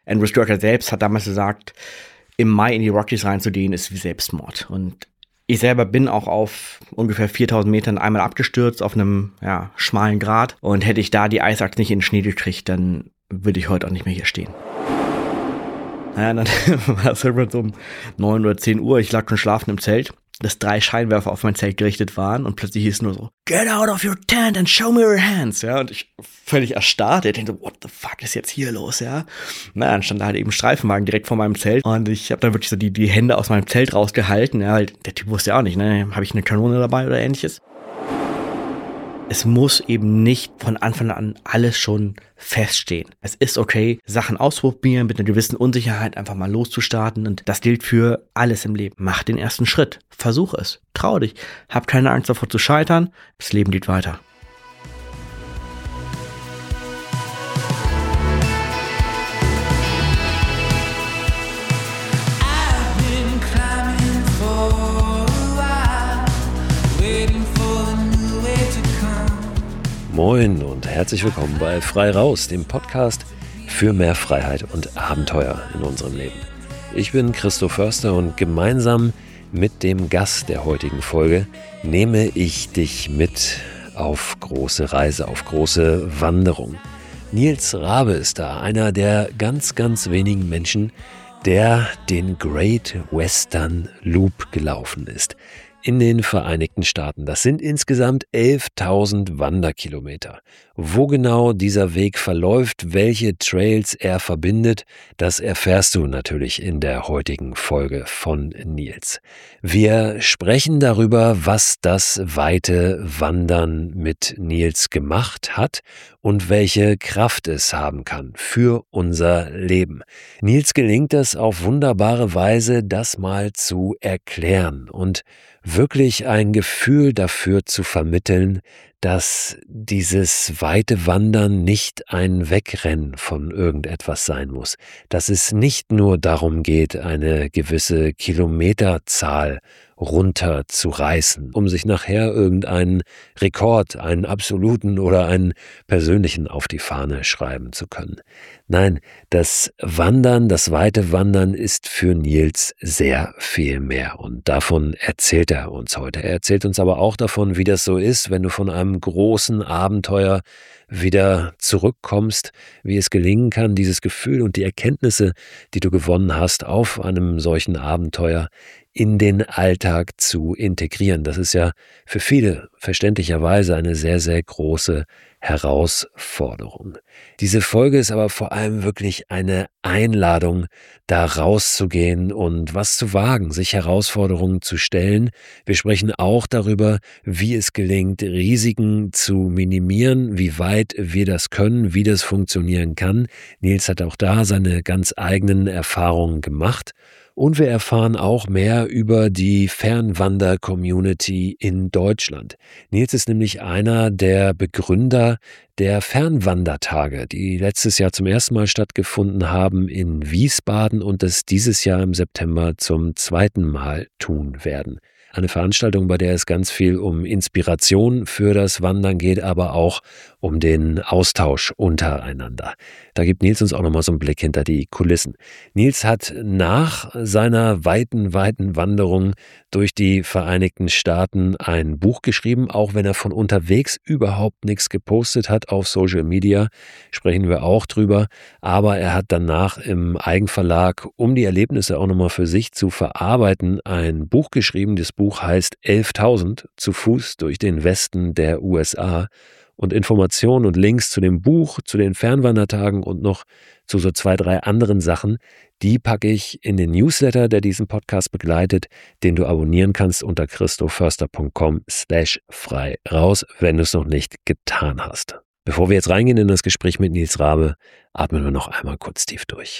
Andrew Sturcker selbst hat damals gesagt, im Mai in die Rockies reinzugehen, ist wie Selbstmord. Und ich selber bin auch auf ungefähr 4000 Metern einmal abgestürzt auf einem schmalen Grat. Und hätte ich da die Eisachse nicht in den Schnee gekriegt, dann würde ich heute auch nicht mehr hier stehen. Naja, dann war es irgendwann so um 9 oder 10 Uhr. Ich lag schon schlafen im Zelt, dass 3 Scheinwerfer auf mein Zelt gerichtet waren. Und plötzlich hieß es nur so, "Get out of your tent and show me your hands." Ja, und ich völlig erstarrt. Ich dachte so, what the fuck ist jetzt hier los, ja? Na, dann stand da halt eben ein Streifenwagen direkt vor meinem Zelt. Und ich habe dann wirklich so die Hände aus meinem Zelt rausgehalten. Ja, weil der Typ wusste ja auch nicht, ne? Habe ich eine Kanone dabei oder ähnliches? Es muss eben nicht von Anfang an alles schon feststehen. Es ist okay, Sachen ausprobieren, mit einer gewissen Unsicherheit einfach mal loszustarten. Und das gilt für alles im Leben. Mach den ersten Schritt. Versuch es. Trau dich. Hab keine Angst davor zu scheitern. Das Leben geht weiter. Moin und herzlich willkommen bei Frei Raus, dem Podcast für mehr Freiheit und Abenteuer in unserem Leben. Ich bin Christo Förster und gemeinsam mit dem Gast der heutigen Folge nehme ich dich mit auf große Reise, auf große Wanderung. Nils Rabe ist da, einer der ganz, ganz wenigen Menschen, der den Great Western Loop gelaufen ist. In den Vereinigten Staaten. Das sind insgesamt 11.000 Wanderkilometer. Wo genau dieser Weg verläuft, welche Trails er verbindet, das erfährst du natürlich in der heutigen Folge von Nils. Wir sprechen darüber, was das weite Wandern mit Nils gemacht hat und welche Kraft es haben kann für unser Leben. Nils gelingt es auf wunderbare Weise, das mal zu erklären und wirklich ein Gefühl dafür zu vermitteln, dass dieses weite Wandern nicht ein Wegrennen von irgendetwas sein muss, dass es nicht nur darum geht, eine gewisse Kilometerzahl runterzureißen, um sich nachher irgendeinen Rekord, einen absoluten oder einen persönlichen auf die Fahne schreiben zu können. Nein, das Wandern, das weite Wandern ist für Nils sehr viel mehr und davon erzählt er uns heute. Er erzählt uns aber auch davon, wie das so ist, wenn du von einem großen Abenteuer wieder zurückkommst, wie es gelingen kann, dieses Gefühl und die Erkenntnisse, die du gewonnen hast auf einem solchen Abenteuer, in den Alltag zu integrieren. Das ist ja für viele verständlicherweise eine sehr, sehr große Herausforderung. Diese Folge ist aber vor allem wirklich eine Einladung, da rauszugehen und was zu wagen, sich Herausforderungen zu stellen. Wir sprechen auch darüber, wie es gelingt, Risiken zu minimieren, wie weit wir das können, wie das funktionieren kann. Nils hat auch da seine ganz eigenen Erfahrungen gemacht. Und wir erfahren auch mehr über die Fernwander-Community in Deutschland. Nils ist nämlich einer der Begründer der Fernwandertage, die letztes Jahr zum ersten Mal stattgefunden haben in Wiesbaden und es dieses Jahr im September zum zweiten Mal tun werden. Eine Veranstaltung, bei der es ganz viel um Inspiration für das Wandern geht, aber auch um den Austausch untereinander. Da gibt Nils uns auch nochmal so einen Blick hinter die Kulissen. Nils hat nach seiner weiten Wanderung durch die Vereinigten Staaten ein Buch geschrieben, auch wenn er von unterwegs überhaupt nichts gepostet hat auf Social Media, sprechen wir auch drüber. Aber er hat danach im Eigenverlag, um die Erlebnisse auch nochmal für sich zu verarbeiten, ein Buch geschrieben. Das Buch heißt 11.000 zu Fuß durch den Westen der USA. Und Informationen und Links zu dem Buch, zu den Fernwandertagen und noch zu so 2, 3 anderen Sachen, die packe ich in den Newsletter, der diesen Podcast begleitet, den du abonnieren kannst unter christoförster.com/frei raus, wenn du es noch nicht getan hast. Bevor wir jetzt reingehen in das Gespräch mit Nils Rabe, atmen wir noch einmal kurz tief durch.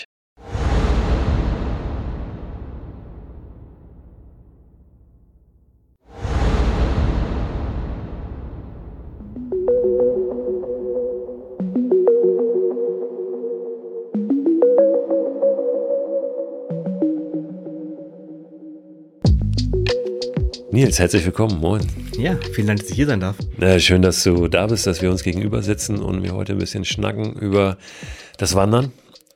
Nils, herzlich willkommen, moin. Ja, vielen Dank, dass ich hier sein darf. Schön, dass du da bist, dass wir uns gegenüber sitzen und wir heute ein bisschen schnacken über das Wandern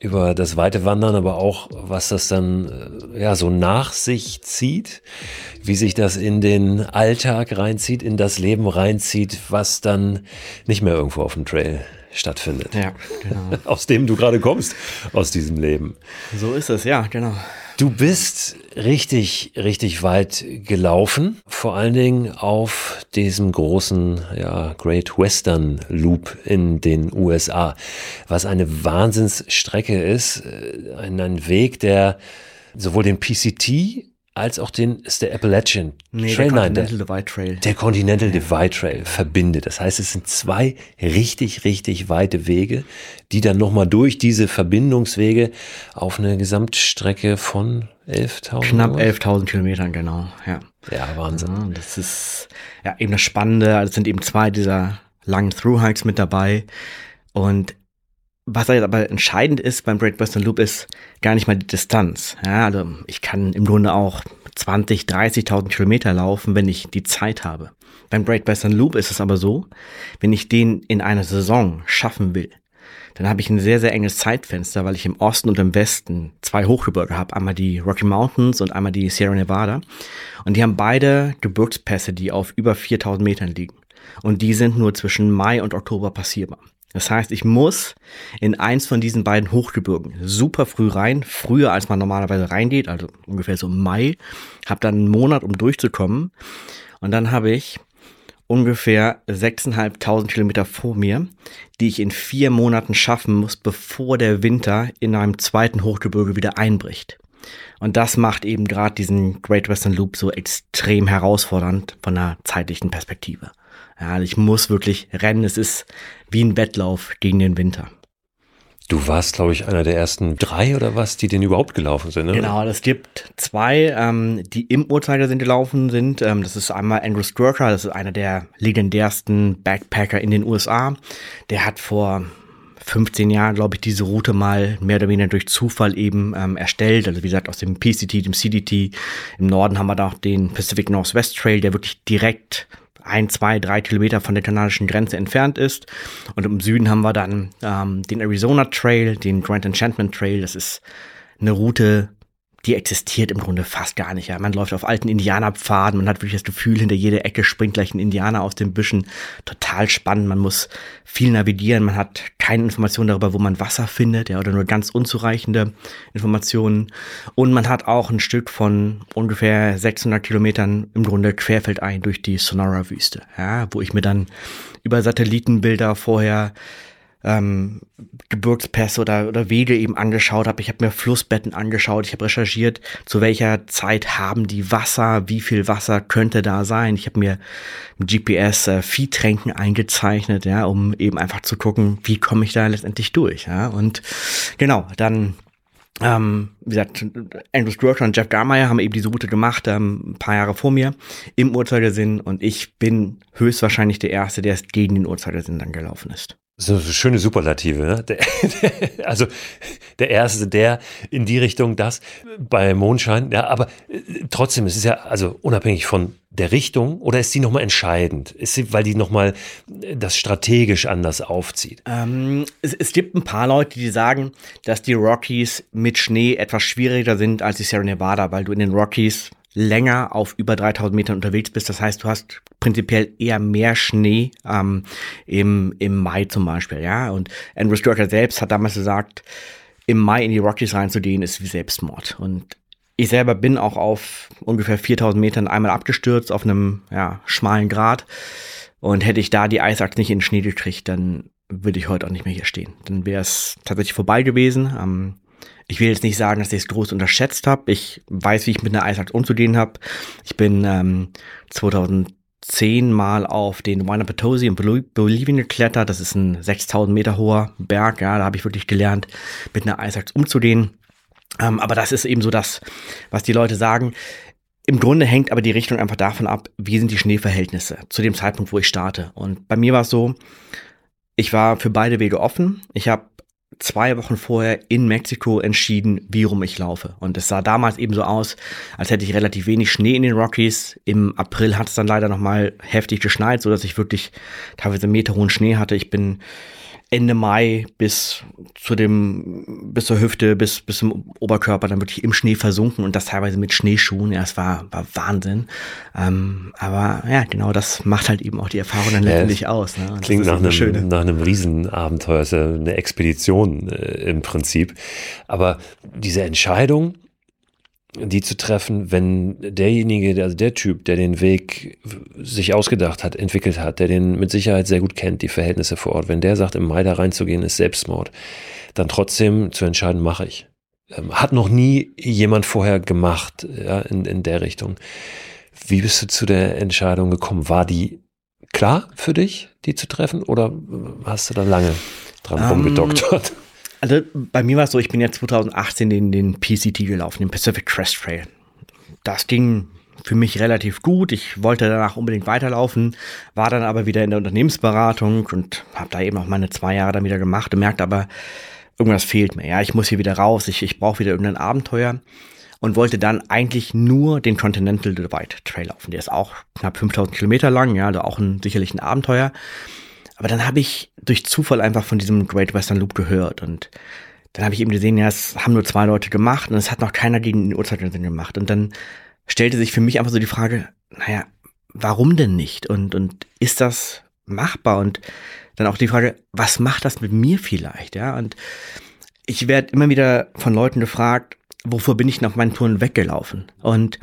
über das weite Wandern, aber auch, was das dann so nach sich zieht, wie sich das in den Alltag reinzieht, in das Leben reinzieht, was dann nicht mehr irgendwo auf dem Trail stattfindet. Ja, genau. Aus dem du gerade kommst, aus diesem Leben. So ist es, ja, genau. Du bist richtig, richtig weit gelaufen, vor allen Dingen auf diesem großen Great Western Loop in den USA, was eine Wahnsinnsstrecke ist, ein Weg, der sowohl den PCT als auch ist der Appalachian Trail, der Continental Divide Trail verbindet. Das heißt, es sind zwei richtig, richtig weite Wege, die dann nochmal durch diese Verbindungswege auf eine Gesamtstrecke von 11.000? Knapp 11.000 Kilometern, genau. Ja, Wahnsinn. Ja, das ist eben das Spannende. Also es sind eben zwei dieser langen Thru-Hikes mit dabei. Und was jetzt aber entscheidend ist beim Great Western Loop ist gar nicht mal die Distanz. Ja, also ich kann im Grunde auch 20.000, 30.000 Kilometer laufen, wenn ich die Zeit habe. Beim Great Western Loop ist es aber so, wenn ich den in einer Saison schaffen will, dann habe ich ein sehr, sehr enges Zeitfenster, weil ich im Osten und im Westen zwei Hochgebirge habe. Einmal die Rocky Mountains und einmal die Sierra Nevada. Und die haben beide Gebirgspässe, die auf über 4.000 Metern liegen. Und die sind nur zwischen Mai und Oktober passierbar. Das heißt, ich muss in eins von diesen beiden Hochgebirgen super früh rein, früher als man normalerweise reingeht, also ungefähr so im Mai, habe dann einen Monat, um durchzukommen. Und dann habe ich ungefähr 6.500 Kilometer vor mir, die ich in 4 Monaten schaffen muss, bevor der Winter in einem zweiten Hochgebirge wieder einbricht. Und das macht eben gerade diesen Great Western Loop so extrem herausfordernd von einer zeitlichen Perspektive. Ja, ich muss wirklich rennen. Es ist wie ein Wettlauf gegen den Winter. Du warst, glaube ich, einer der ersten 3 oder was, die den überhaupt gelaufen sind, ne? Genau, es gibt 2, die im Uhrzeigersinn gelaufen sind. Das ist einmal Andrew Skurka, das ist einer der legendärsten Backpacker in den USA. Der hat vor 15 Jahren, glaube ich, diese Route mal mehr oder weniger durch Zufall eben erstellt. Also wie gesagt, aus dem PCT, dem CDT. Im Norden haben wir da auch den Pacific Northwest Trail, der wirklich direkt 1, 2, 3 Kilometer von der kanadischen Grenze entfernt ist. Und im Süden haben wir dann den Arizona Trail, den Grand Enchantment Trail. Das ist eine Route, die existiert im Grunde fast gar nicht. Ja. Man läuft auf alten Indianerpfaden, man hat wirklich das Gefühl, hinter jeder Ecke springt gleich ein Indianer aus den Büschen. Total spannend, man muss viel navigieren, man hat keine Informationen darüber, wo man Wasser findet, ja, oder nur ganz unzureichende Informationen. Und man hat auch ein Stück von ungefähr 600 Kilometern im Grunde querfeldein durch die Sonora-Wüste, ja, wo ich mir dann über Satellitenbilder vorher Gebirgspässe oder Wege eben angeschaut habe. Ich habe mir Flussbetten angeschaut, ich habe recherchiert, zu welcher Zeit haben die Wasser, wie viel Wasser könnte da sein. Ich habe mir mit GPS Viehtränken eingezeichnet, ja, um eben einfach zu gucken, wie komme ich da letztendlich durch. Ja. Und genau, dann wie gesagt, Andrew Skurka und Jeff Garmeier haben eben diese Route gemacht, ein paar Jahre vor mir, im Uhrzeigersinn, und ich bin höchstwahrscheinlich der Erste, der es gegen den Uhrzeigersinn dann gelaufen ist. So schöne Superlative, ne? Also der Erste, der in die Richtung, das bei Mondschein, ja, aber trotzdem, es ist ja, also unabhängig von der Richtung, oder ist die nochmal entscheidend? Ist sie, weil die nochmal das strategisch anders aufzieht? Es gibt ein paar Leute, die sagen, dass die Rockies mit Schnee etwas schwieriger sind als die Sierra Nevada, weil du in den Rockies länger auf über 3.000 Metern unterwegs bist. Das heißt, du hast prinzipiell eher mehr Schnee im Mai zum Beispiel. Ja? Und Andrew Skurka selbst hat damals gesagt, im Mai in die Rockies reinzugehen, ist wie Selbstmord. Und ich selber bin auch auf ungefähr 4.000 Metern einmal abgestürzt auf einem schmalen Grat. Und hätte ich da die Eisachse nicht in den Schnee gekriegt, dann würde ich heute auch nicht mehr hier stehen. Dann wäre es tatsächlich vorbei gewesen. Ich will jetzt nicht sagen, dass ich es groß unterschätzt habe. Ich weiß, wie ich mit einer Eisachse umzugehen habe. Ich bin 2010 mal auf den Huayna Potosi in Bolivien geklettert. Das ist ein 6.000 Meter hoher Berg. Ja, da habe ich wirklich gelernt, mit einer Eisachse umzugehen. Aber das ist eben so das, was die Leute sagen. Im Grunde hängt aber die Richtung einfach davon ab, wie sind die Schneeverhältnisse zu dem Zeitpunkt, wo ich starte. Und bei mir war es so, ich war für beide Wege offen. Ich habe 2 Wochen vorher in Mexiko entschieden, wie rum ich laufe. Und es sah damals eben so aus, als hätte ich relativ wenig Schnee in den Rockies. Im April hat es dann leider nochmal heftig geschneit, sodass ich wirklich teilweise meterhohen Schnee hatte. Ich bin Ende Mai bis zur Hüfte, bis zum Oberkörper dann wirklich im Schnee versunken und das teilweise mit Schneeschuhen. Ja, es war Wahnsinn. Aber ja, genau das macht halt eben auch die Erfahrung dann letztendlich aus. Ne? Klingt nach einem Riesenabenteuer, ist ja eine Expedition im Prinzip. Aber diese Entscheidung, die zu treffen, wenn derjenige, also der Typ, der den Weg sich ausgedacht hat, entwickelt hat, der den mit Sicherheit sehr gut kennt, die Verhältnisse vor Ort, wenn der sagt, im Mai da reinzugehen, ist Selbstmord, dann trotzdem zu entscheiden, mache ich. Hat noch nie jemand vorher gemacht, ja, in der Richtung. Wie bist du zu der Entscheidung gekommen? War die klar für dich, die zu treffen, oder hast du da lange dran rumgedoktert? Also bei mir war es so, ich bin ja 2018 den PCT gelaufen, den Pacific Crest Trail. Das ging für mich relativ gut. Ich wollte danach unbedingt weiterlaufen, war dann aber wieder in der Unternehmensberatung und habe da eben auch meine 2 Jahre dann wieder gemacht und merkte aber, irgendwas fehlt mir. Ja, ich muss hier wieder raus, ich brauche wieder irgendein Abenteuer und wollte dann eigentlich nur den Continental Divide Trail laufen. Der ist auch knapp 5000 Kilometer lang, ja, also auch sicherlich ein Abenteuer. Aber dann habe ich durch Zufall einfach von diesem Great Western Loop gehört und dann habe ich eben gesehen, ja, es haben nur 2 Leute gemacht und es hat noch keiner gegen den Uhrzeigersinn gemacht. Und dann stellte sich für mich einfach so die Frage, naja, warum denn nicht? Und ist das machbar? Und dann auch die Frage, was macht das mit mir vielleicht? Ja, und ich werde immer wieder von Leuten gefragt, wovor bin ich denn auf meinen Touren weggelaufen? Und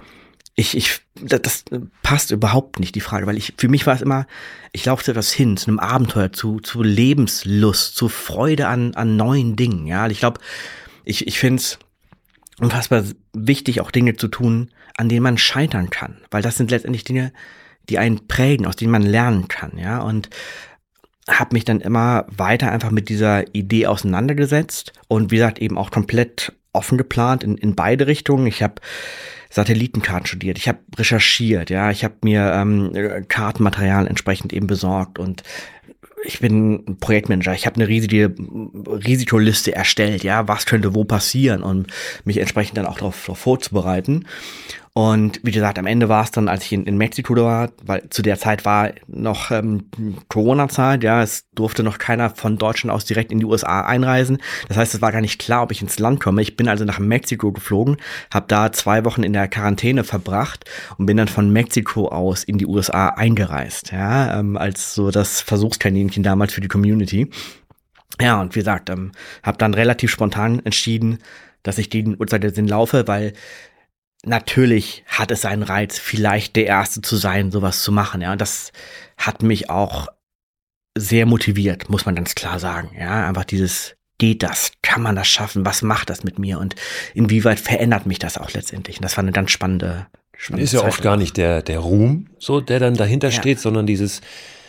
das passt überhaupt nicht, die Frage, weil für mich war es immer, ich laufe zu etwas hin, zu einem Abenteuer, zu Lebenslust, zu Freude an neuen Dingen, ja. Ich glaube, ich finde es unfassbar wichtig, auch Dinge zu tun, an denen man scheitern kann, weil das sind letztendlich Dinge, die einen prägen, aus denen man lernen kann, ja, und habe mich dann immer weiter einfach mit dieser Idee auseinandergesetzt und wie gesagt eben auch komplett offen geplant in beide Richtungen. Ich habe Satellitenkarten studiert, ich habe recherchiert, ja, ich habe mir Kartenmaterial entsprechend eben besorgt und ich bin Projektmanager, ich habe eine riesige Risikoliste erstellt, ja, was könnte wo passieren und mich entsprechend dann auch darauf vorzubereiten. Und wie gesagt, am Ende war es dann, als ich in Mexiko war, weil zu der Zeit war noch Corona-Zeit, ja, es durfte noch keiner von Deutschland aus direkt in die USA einreisen. Das heißt, es war gar nicht klar, ob ich ins Land komme. Ich bin also nach Mexiko geflogen, habe da 2 Wochen in der Quarantäne verbracht und bin dann von Mexiko aus in die USA eingereist, ja, als so das Versuchskaninchen damals für die Community. Ja, und wie gesagt, habe dann relativ spontan entschieden, dass ich den Uhrzeigersinn laufe, weil natürlich hat es seinen Reiz, vielleicht der Erste zu sein, sowas zu machen, ja. Und das hat mich auch sehr motiviert, muss man ganz klar sagen, ja. Einfach geht das? Kann man das schaffen? Was macht das mit mir? Und inwieweit verändert mich das auch letztendlich? Und das war eine ganz spannende ist ja oft gar nicht der Ruhm, so, der dann dahinter steht, sondern dieses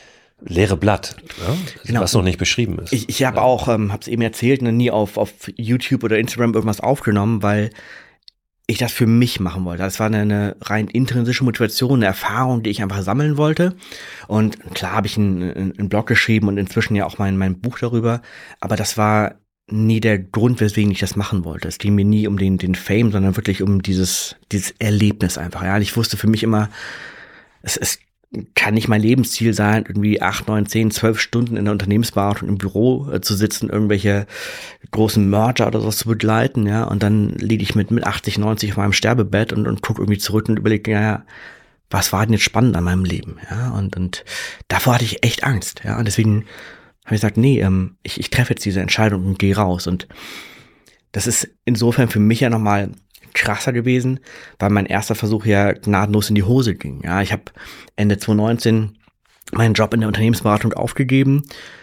leere Blatt, ja? Genau. Was noch nicht beschrieben ist. Ich habe auch, habe es eben erzählt, nie auf YouTube oder Instagram irgendwas aufgenommen, weil ich das für mich machen wollte. Das war eine rein intrinsische Motivation, eine Erfahrung, die ich einfach sammeln wollte. Und klar habe ich einen Blog geschrieben und inzwischen ja auch mein Buch darüber. Aber das war nie der Grund, weswegen ich das machen wollte. Es ging mir nie um den Fame, sondern wirklich um dieses Erlebnis einfach. Ja, und ich wusste für mich immer, es kann nicht mein Lebensziel sein, irgendwie 8, 9, 10, 12 Stunden in der Unternehmensberatung im Büro zu sitzen, irgendwelche großen Merger oder sowas zu begleiten, ja, und dann liege ich mit 80, 90 auf meinem Sterbebett und gucke irgendwie zurück und überlege, ja, was war denn jetzt spannend an meinem Leben, ja, und davor hatte ich echt Angst, ja, und deswegen habe ich gesagt, nee, ich treffe jetzt diese Entscheidung und gehe raus, und das ist insofern für mich ja nochmal krasser gewesen, weil mein erster Versuch ja gnadenlos in die Hose ging. Ja, ich habe Ende 2019 meinen Job in der Unternehmensberatung aufgegeben,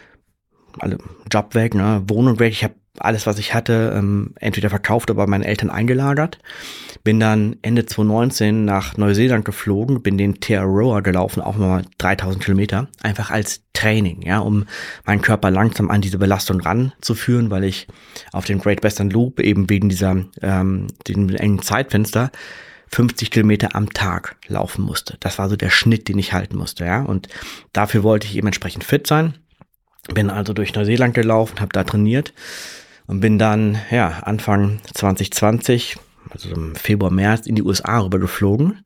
alle Job weg, ne, Wohnung weg. Ich habe alles, was ich hatte, entweder verkauft oder bei meinen Eltern eingelagert. Bin dann Ende 2019 nach Neuseeland geflogen, bin den Te Aroa gelaufen, auch mal 3000 Kilometer, einfach als Training, ja, um meinen Körper langsam an diese Belastung ranzuführen, weil ich auf dem Great Western Loop eben wegen diesem engen Zeitfenster 50 Kilometer am Tag laufen musste. Das war so der Schnitt, den ich halten musste, ja, und dafür wollte ich eben entsprechend fit sein. Bin also durch Neuseeland gelaufen, habe da trainiert und bin dann, ja, Anfang 2020, also im Februar, März, in die USA rüber geflogen.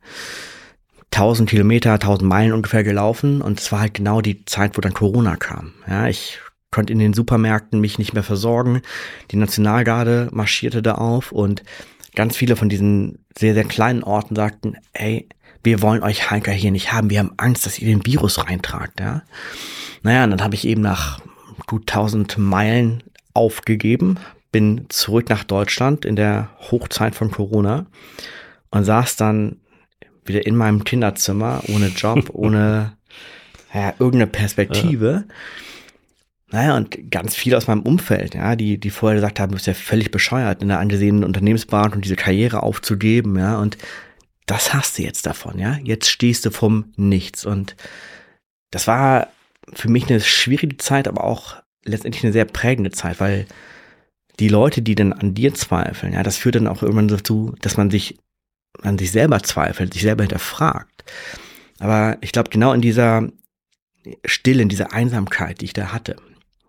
1000 Kilometer, 1000 Meilen ungefähr gelaufen, und es war halt genau die Zeit, wo dann Corona kam. Ja, ich konnte in den Supermärkten mich nicht mehr versorgen. Die Nationalgarde marschierte da auf und ganz viele von diesen sehr, sehr kleinen Orten sagten, ey, wir wollen euch Hiker hier nicht haben, wir haben Angst, dass ihr den Virus reintragt, ja. Naja, und dann habe ich eben nach gut 1000 Meilen aufgegeben, bin zurück nach Deutschland in der Hochzeit von Corona und saß dann wieder in meinem Kinderzimmer, ohne Job, ohne irgendeine Perspektive. Ja. Naja, und ganz viele aus meinem Umfeld, ja, die vorher gesagt haben, du bist ja völlig bescheuert, in einer angesehenen Unternehmensbank und diese Karriere aufzugeben, ja, und das hast du jetzt davon, ja, jetzt stehst du vom Nichts. Und das war für mich eine schwierige Zeit, aber auch letztendlich eine sehr prägende Zeit, weil die Leute, die dann an dir zweifeln, ja, das führt dann auch irgendwann dazu, dass man sich an sich selber zweifelt, sich selber hinterfragt. Aber ich glaube, genau in dieser Stille, in dieser Einsamkeit, die ich da hatte,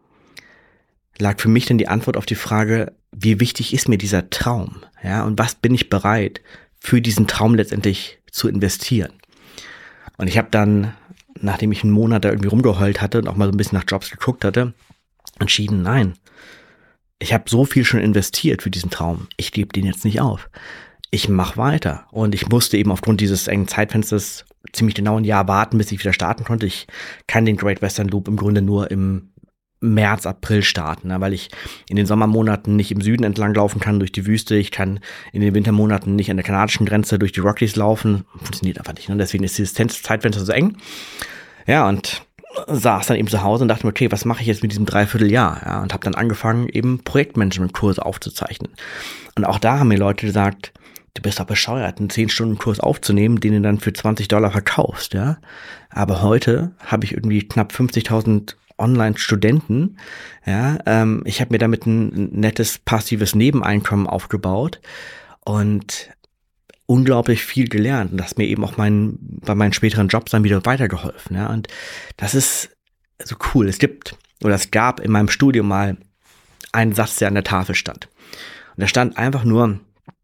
lag für mich dann die Antwort auf die Frage, wie wichtig ist mir dieser Traum, ja, und was bin ich bereit, für diesen Traum letztendlich zu investieren. Und ich habe dann, nachdem ich einen Monat da irgendwie rumgeheult hatte und auch mal so ein bisschen nach Jobs geguckt hatte, entschieden, nein, ich habe so viel schon investiert für diesen Traum, ich gebe den jetzt nicht auf. Ich mache weiter. Und ich musste eben aufgrund dieses engen Zeitfensters ziemlich genau ein Jahr warten, bis ich wieder starten konnte. Ich kann den Great Western Loop im Grunde nur im März, April starten, ne, weil ich in den Sommermonaten nicht im Süden entlang laufen kann durch die Wüste. Ich kann in den Wintermonaten nicht an der kanadischen Grenze durch die Rockies laufen. Funktioniert einfach nicht. Ne? Deswegen ist dieses Zeitfenster so eng. Ja, und saß dann eben zu Hause und dachte mir, okay, was mache ich jetzt mit diesem Dreivierteljahr? Ja, und habe dann angefangen, eben Projektmanagement-Kurse aufzuzeichnen. Und auch da haben mir Leute gesagt, du bist doch bescheuert, einen 10-Stunden-Kurs aufzunehmen, den du dann für $20 verkaufst, ja. Aber heute habe ich irgendwie knapp 50.000 Online-Studenten, ja. Ich habe mir damit ein nettes, passives Nebeneinkommen aufgebaut und unglaublich viel gelernt. Und das hat mir eben auch bei meinen späteren Jobs dann wieder weitergeholfen, ja. Und das ist so cool. Es gab in meinem Studium mal einen Satz, der an der Tafel stand. Und da stand einfach nur,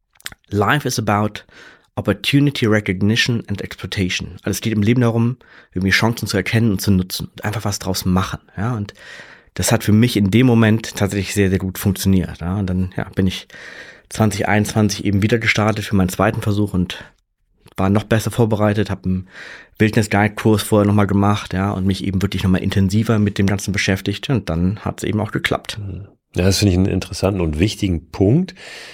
Life is about opportunity recognition and exploitation. Also es geht im Leben darum, irgendwie Chancen zu erkennen und zu nutzen und einfach was draus machen. Ja, und das hat für mich in dem Moment tatsächlich sehr, sehr gut funktioniert. Ja, und dann bin ich 2021 eben wieder gestartet für meinen zweiten Versuch und war noch besser vorbereitet, habe einen Wildnis-Guide-Kurs vorher nochmal gemacht, ja, und mich eben wirklich nochmal intensiver mit dem Ganzen beschäftigt und dann hat es eben auch geklappt. Ja, das finde ich einen interessanten und wichtigen Punkt,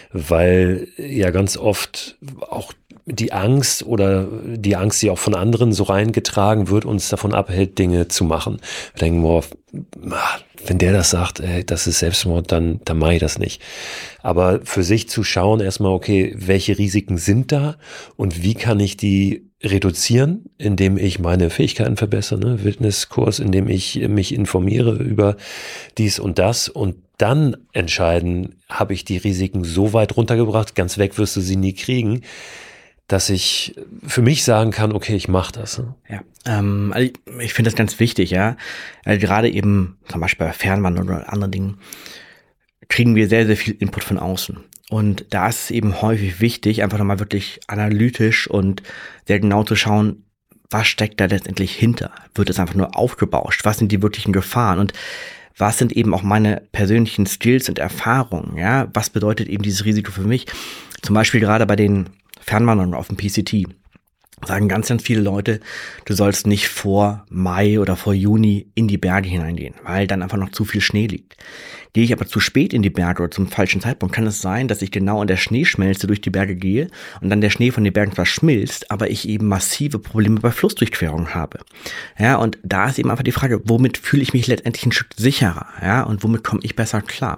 weil ja ganz oft auch die Angst, die auch von anderen so reingetragen wird, uns davon abhält, Dinge zu machen. Wir denken, boah, wenn der das sagt, das ist Selbstmord, dann mache ich das nicht. Aber für sich zu schauen, erstmal, okay, welche Risiken sind da und wie kann ich die reduzieren, indem ich meine Fähigkeiten verbessere, ne? Wildniskurs, indem ich mich informiere über dies und das und dann entscheiden, habe ich die Risiken so weit runtergebracht, ganz weg wirst du sie nie kriegen, dass ich für mich sagen kann, okay, ich mache das. Ne? Ja, also ich finde das ganz wichtig, ja. Gerade eben zum Beispiel bei Fernwandern oder anderen Dingen kriegen wir sehr, sehr viel Input von außen. Und da ist es eben häufig wichtig, einfach nochmal wirklich analytisch und sehr genau zu schauen, was steckt da letztendlich hinter? Wird es einfach nur aufgebauscht? Was sind die wirklichen Gefahren? Und was sind eben auch meine persönlichen Skills und Erfahrungen? Ja, was bedeutet eben dieses Risiko für mich? Zum Beispiel gerade bei den Fernwanderungen auf dem PCT sagen ganz, ganz viele Leute, du sollst nicht vor Mai oder vor Juni in die Berge hineingehen, weil dann einfach noch zu viel Schnee liegt. Gehe ich aber zu spät in die Berge oder zum falschen Zeitpunkt, kann es sein, dass ich genau an der Schneeschmelze durch die Berge gehe und dann der Schnee von den Bergen zwar schmilzt, aber ich eben massive Probleme bei Flussdurchquerung habe. Ja, und da ist eben einfach die Frage, womit fühle ich mich letztendlich ein Stück sicherer, ja, und womit komme ich besser klar?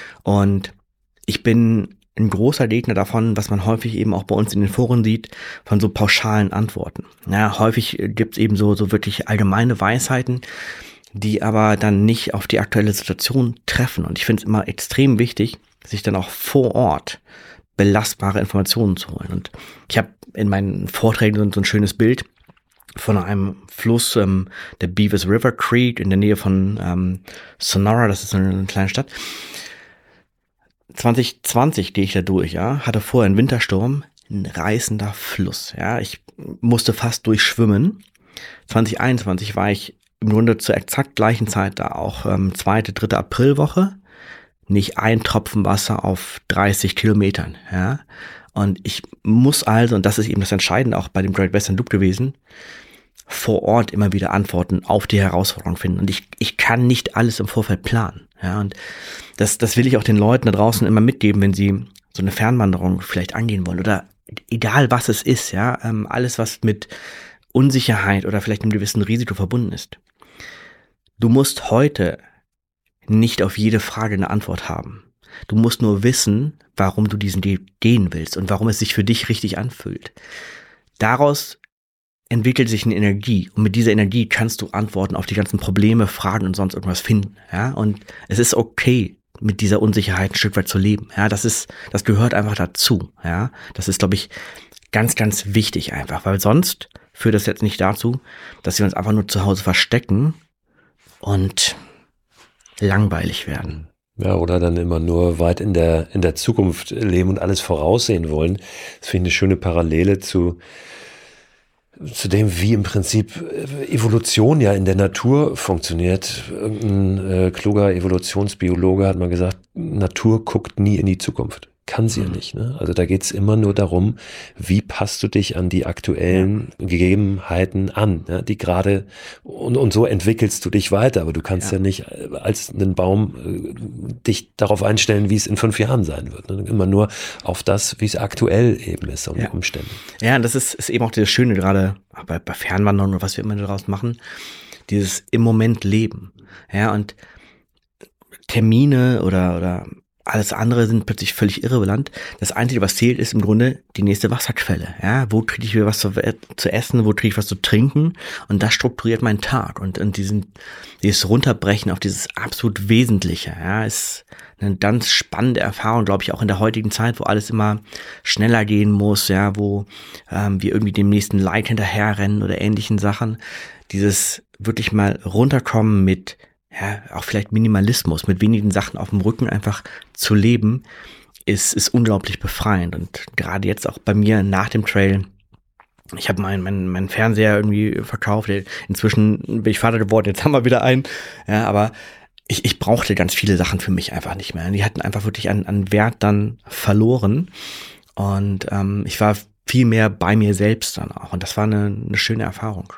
Und ich bin ein großer Gegner davon, was man häufig eben auch bei uns in den Foren sieht, von so pauschalen Antworten. Ja, häufig gibt's eben so wirklich allgemeine Weisheiten, die aber dann nicht auf die aktuelle Situation treffen. Und ich finde es immer extrem wichtig, sich dann auch vor Ort belastbare Informationen zu holen. Und ich habe in meinen Vorträgen so ein schönes Bild von einem Fluss, der Beavis River Creek in der Nähe von Sonora, das ist eine kleine Stadt. 2020 gehe ich da durch, ja, hatte vorher einen Wintersturm, ein reißender Fluss, ja, ich musste fast durchschwimmen. 2021 war ich im Grunde zur exakt gleichen Zeit da auch 2., 3. Aprilwoche, nicht ein Tropfen Wasser auf 30 Kilometern, ja. Und ich muss also, und das ist eben das Entscheidende auch bei dem Great Western Loop gewesen, vor Ort immer wieder Antworten auf die Herausforderung finden. Und ich kann nicht alles im Vorfeld planen, ja. Und das will ich auch den Leuten da draußen immer mitgeben, wenn sie so eine Fernwanderung vielleicht angehen wollen oder egal was es ist, ja, alles was mit Unsicherheit oder vielleicht einem gewissen Risiko verbunden ist. Du musst heute nicht auf jede Frage eine Antwort haben. Du musst nur wissen, warum du diesen Weg gehen willst und warum es sich für dich richtig anfühlt. Daraus entwickelt sich eine Energie und mit dieser Energie kannst du Antworten auf die ganzen Probleme, Fragen und sonst irgendwas finden. Ja? Und es ist okay, mit dieser Unsicherheit ein Stück weit zu leben. Ja? Das gehört einfach dazu. Ja? Das ist, glaube ich, ganz, ganz wichtig einfach, weil sonst führt das jetzt nicht dazu, dass wir uns einfach nur zu Hause verstecken und langweilig werden. Ja, oder dann immer nur weit in der Zukunft leben und alles voraussehen wollen. Das finde ich eine schöne Parallele zu dem, wie im Prinzip Evolution ja in der Natur funktioniert. Irgendein kluger Evolutionsbiologe hat mal gesagt, Natur guckt nie in die Zukunft. Kann sie ja nicht. Ne? Also da geht's immer nur darum, wie passt du dich an die aktuellen Gegebenheiten an, ne? Die gerade und so entwickelst du dich weiter, aber du kannst ja nicht als einen Baum dich darauf einstellen, wie es in 5 Jahren sein wird. Ne? Immer nur auf das, wie es aktuell eben ist, um die Umstände. Ja, und das ist eben auch das Schöne, gerade bei Fernwandern und was wir immer daraus machen, dieses im Moment leben. Ja, und Termine oder alles andere sind plötzlich völlig irrelevant. Das Einzige, was zählt, ist im Grunde die nächste Wasserquelle. Ja, wo kriege ich wieder was zu essen, wo kriege ich was zu trinken? Und das strukturiert meinen Tag. Und dieses Runterbrechen auf dieses absolut Wesentliche, ja, ist eine ganz spannende Erfahrung, glaube ich, auch in der heutigen Zeit, wo alles immer schneller gehen muss, ja, wo wir irgendwie dem nächsten Like hinterherrennen oder ähnlichen Sachen. Dieses wirklich mal runterkommen mit auch vielleicht Minimalismus, mit wenigen Sachen auf dem Rücken einfach zu leben, ist unglaublich befreiend. Und gerade jetzt auch bei mir nach dem Trail, ich habe meinen Fernseher irgendwie verkauft, inzwischen bin ich Vater geworden, jetzt haben wir wieder einen, ja, aber ich brauchte ganz viele Sachen für mich einfach nicht mehr. Die hatten einfach wirklich an Wert dann verloren und ich war viel mehr bei mir selbst dann auch und das war eine schöne Erfahrung.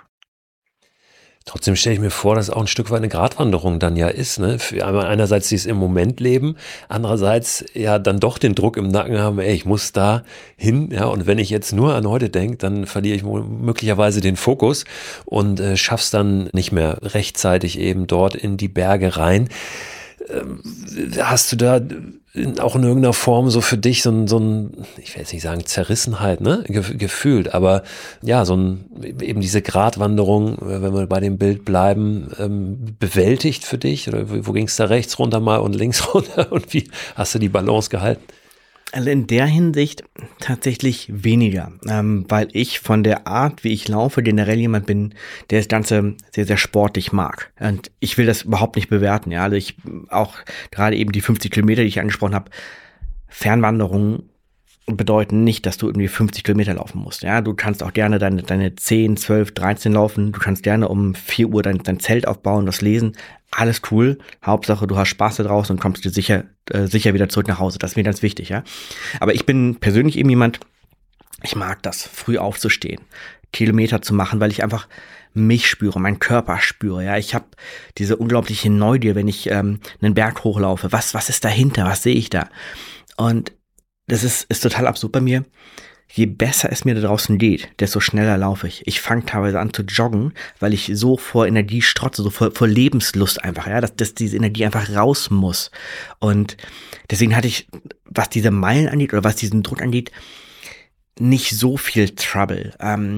Trotzdem stelle ich mir vor, dass auch ein Stück weit eine Gratwanderung dann ja ist. Ne? Einerseits dieses im Moment leben, andererseits ja dann doch den Druck im Nacken haben, ich muss da hin. Ja? Und wenn ich jetzt nur an heute denke, dann verliere ich möglicherweise den Fokus und schaff's dann nicht mehr rechtzeitig eben dort in die Berge rein. Hast du da auch in irgendeiner Form so für dich so ein, ich will jetzt nicht sagen Zerrissenheit, ne, gefühlt, aber ja, eben diese Gratwanderung, wenn wir bei dem Bild bleiben, bewältigt für dich? Oder wo ging es da rechts runter mal und links runter und wie hast du die Balance gehalten? Also in der Hinsicht tatsächlich weniger, weil ich von der Art, wie ich laufe, generell jemand bin, der das Ganze sehr, sehr sportlich mag. Und ich will das überhaupt nicht bewerten. Ja, also ich auch gerade eben die 50 Kilometer, die ich angesprochen habe, Fernwanderungen bedeuten nicht, dass du irgendwie 50 Kilometer laufen musst. Ja, du kannst auch gerne deine 10, 12, 13 laufen. Du kannst gerne um 4 Uhr dein Zelt aufbauen, das lesen. Alles cool. Hauptsache, du hast Spaß da draußen und kommst dir sicher wieder zurück nach Hause. Das ist mir ganz wichtig, ja. Aber ich bin persönlich eben jemand, ich mag das, früh aufzustehen, Kilometer zu machen, weil ich einfach mich spüre, meinen Körper spüre, ja. Ich habe diese unglaubliche Neugier, wenn ich einen Berg hochlaufe. Was ist dahinter? Was sehe ich da? Und das ist total absurd bei mir. Je besser es mir da draußen geht, desto schneller laufe ich. Ich fange teilweise an zu joggen, weil ich so vor Energie strotze, so vor Lebenslust einfach, ja, dass diese Energie einfach raus muss. Und deswegen hatte ich, was diese Meilen angeht oder was diesen Druck angeht, nicht so viel Trouble.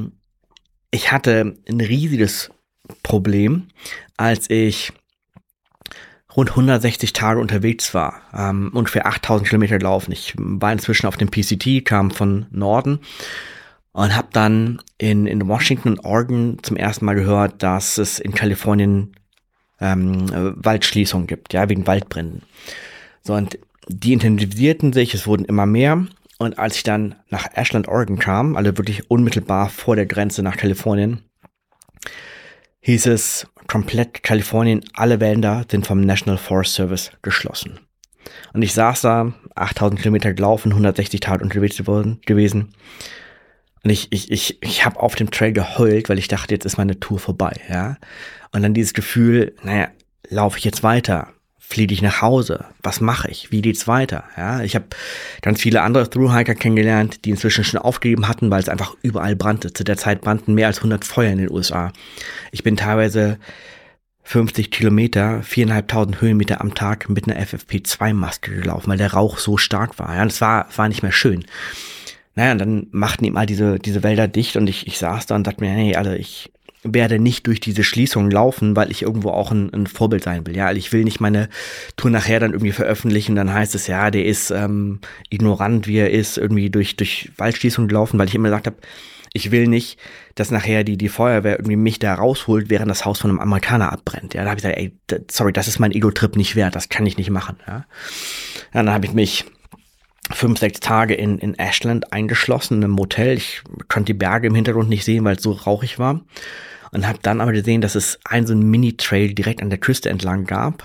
Ich hatte ein riesiges Problem, als ich rund 160 Tage unterwegs war, ungefähr 8000 Kilometer gelaufen. Ich war inzwischen auf dem PCT, kam von Norden und habe dann in Washington und Oregon zum ersten Mal gehört, dass es in Kalifornien Waldschließungen gibt, ja, wegen Waldbränden. So, und die intensivierten sich, es wurden immer mehr. Und als ich dann nach Ashland, Oregon kam, also wirklich unmittelbar vor der Grenze nach Kalifornien, hieß es, komplett Kalifornien, alle Wälder sind vom National Forest Service geschlossen. Und ich saß da, 8000 Kilometer gelaufen, 160 Tage unterwegs gewesen. Und ich habe auf dem Trail geheult, weil ich dachte, jetzt ist meine Tour vorbei, ja. Und dann dieses Gefühl, laufe ich jetzt weiter? Fliege ich nach Hause? Was mache ich? Wie geht's weiter? Ja, ich habe ganz viele andere Thru-Hiker kennengelernt, die inzwischen schon aufgegeben hatten, weil es einfach überall brannte. Zu der Zeit brannten mehr als 100 Feuer in den USA. Ich bin teilweise 50 Kilometer, 4.500 Höhenmeter am Tag mit einer FFP2-Maske gelaufen, weil der Rauch so stark war. Ja, und es war nicht mehr schön. Und dann machten eben all diese Wälder dicht und ich saß da und dachte mir, ich werde nicht durch diese Schließung laufen, weil ich irgendwo auch ein Vorbild sein will. Ja, ich will nicht meine Tour nachher dann irgendwie veröffentlichen, dann heißt es, der ist ignorant, wie er ist, irgendwie durch Waldschließung gelaufen, weil ich immer gesagt habe, ich will nicht, dass nachher die Feuerwehr irgendwie mich da rausholt, während das Haus von einem Amerikaner abbrennt. Ja, da habe ich gesagt, sorry, das ist mein Ego-Trip nicht wert, das kann ich nicht machen. Ja, dann habe ich mich 5-6 Tage in Ashland eingeschlossen, in einem Motel. Ich konnte die Berge im Hintergrund nicht sehen, weil es so rauchig war. Und habe dann aber gesehen, dass es so einen Mini-Trail direkt an der Küste entlang gab,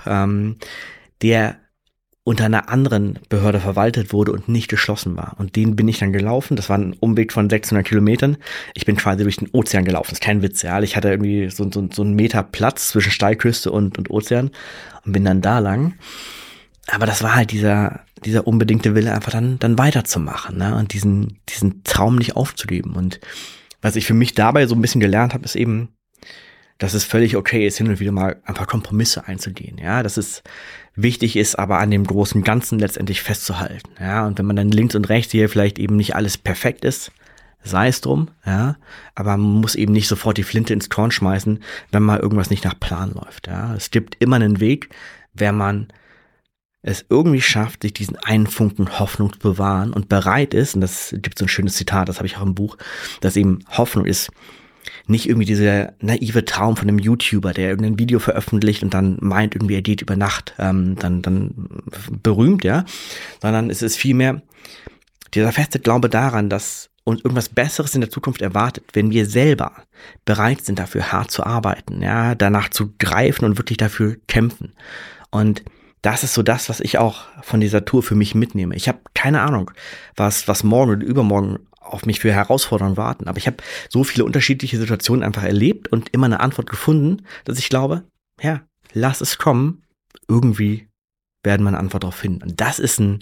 der unter einer anderen Behörde verwaltet wurde und nicht geschlossen war. Und den bin ich dann gelaufen. Das war ein Umweg von 600 Kilometern. Ich bin quasi durch den Ozean gelaufen. Das ist kein Witz, ja. Ich hatte irgendwie so einen Meter Platz zwischen Steilküste und Ozean und bin dann da lang. Aber das war halt dieser unbedingte Wille, einfach dann weiterzumachen, ne? Und diesen Traum nicht aufzugeben. Und was ich für mich dabei so ein bisschen gelernt habe, ist eben, dass es völlig okay ist, hin und wieder mal einfach Kompromisse einzugehen, ja, dass es wichtig ist, aber an dem großen Ganzen letztendlich festzuhalten, ja, und wenn man dann links und rechts hier vielleicht eben nicht alles perfekt ist, sei es drum, ja, aber man muss eben nicht sofort die Flinte ins Korn schmeißen, wenn mal irgendwas nicht nach Plan läuft, ja, es gibt immer einen Weg, wenn man es irgendwie schafft, sich diesen einen Funken Hoffnung zu bewahren und bereit ist, und das gibt so ein schönes Zitat, das habe ich auch im Buch, dass eben Hoffnung ist, nicht irgendwie dieser naive Traum von einem YouTuber, der irgendein Video veröffentlicht und dann meint, irgendwie er geht über Nacht dann berühmt, ja, sondern es ist vielmehr dieser feste Glaube daran, dass uns irgendwas Besseres in der Zukunft erwartet, wenn wir selber bereit sind, dafür hart zu arbeiten, ja, danach zu greifen und wirklich dafür kämpfen. Und das ist so das, was ich auch von dieser Tour für mich mitnehme. Ich habe keine Ahnung, was morgen und übermorgen auf mich für Herausforderungen warten. Aber ich habe so viele unterschiedliche Situationen einfach erlebt und immer eine Antwort gefunden, dass ich glaube, ja, lass es kommen. Irgendwie werden wir eine Antwort darauf finden. Und das ist ein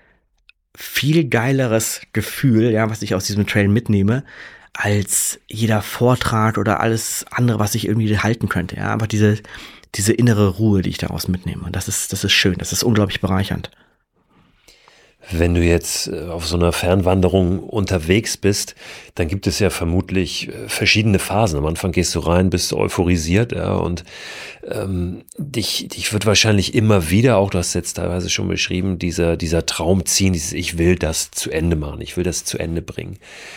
viel geileres Gefühl, ja, was ich aus diesem Trail mitnehme, als jeder Vortrag oder alles andere, was ich irgendwie halten könnte. Ja, einfach diese innere Ruhe, die ich daraus mitnehme. Und das ist schön, das ist unglaublich bereichernd. Wenn du jetzt auf so einer Fernwanderung unterwegs bist, dann gibt es ja vermutlich verschiedene Phasen. Am Anfang gehst du rein, bist euphorisiert, ja, und dich wird wahrscheinlich immer wieder, auch du hast es jetzt teilweise schon beschrieben, dieser Traum ziehen, dieses ich will das zu Ende machen, ich will das zu Ende bringen.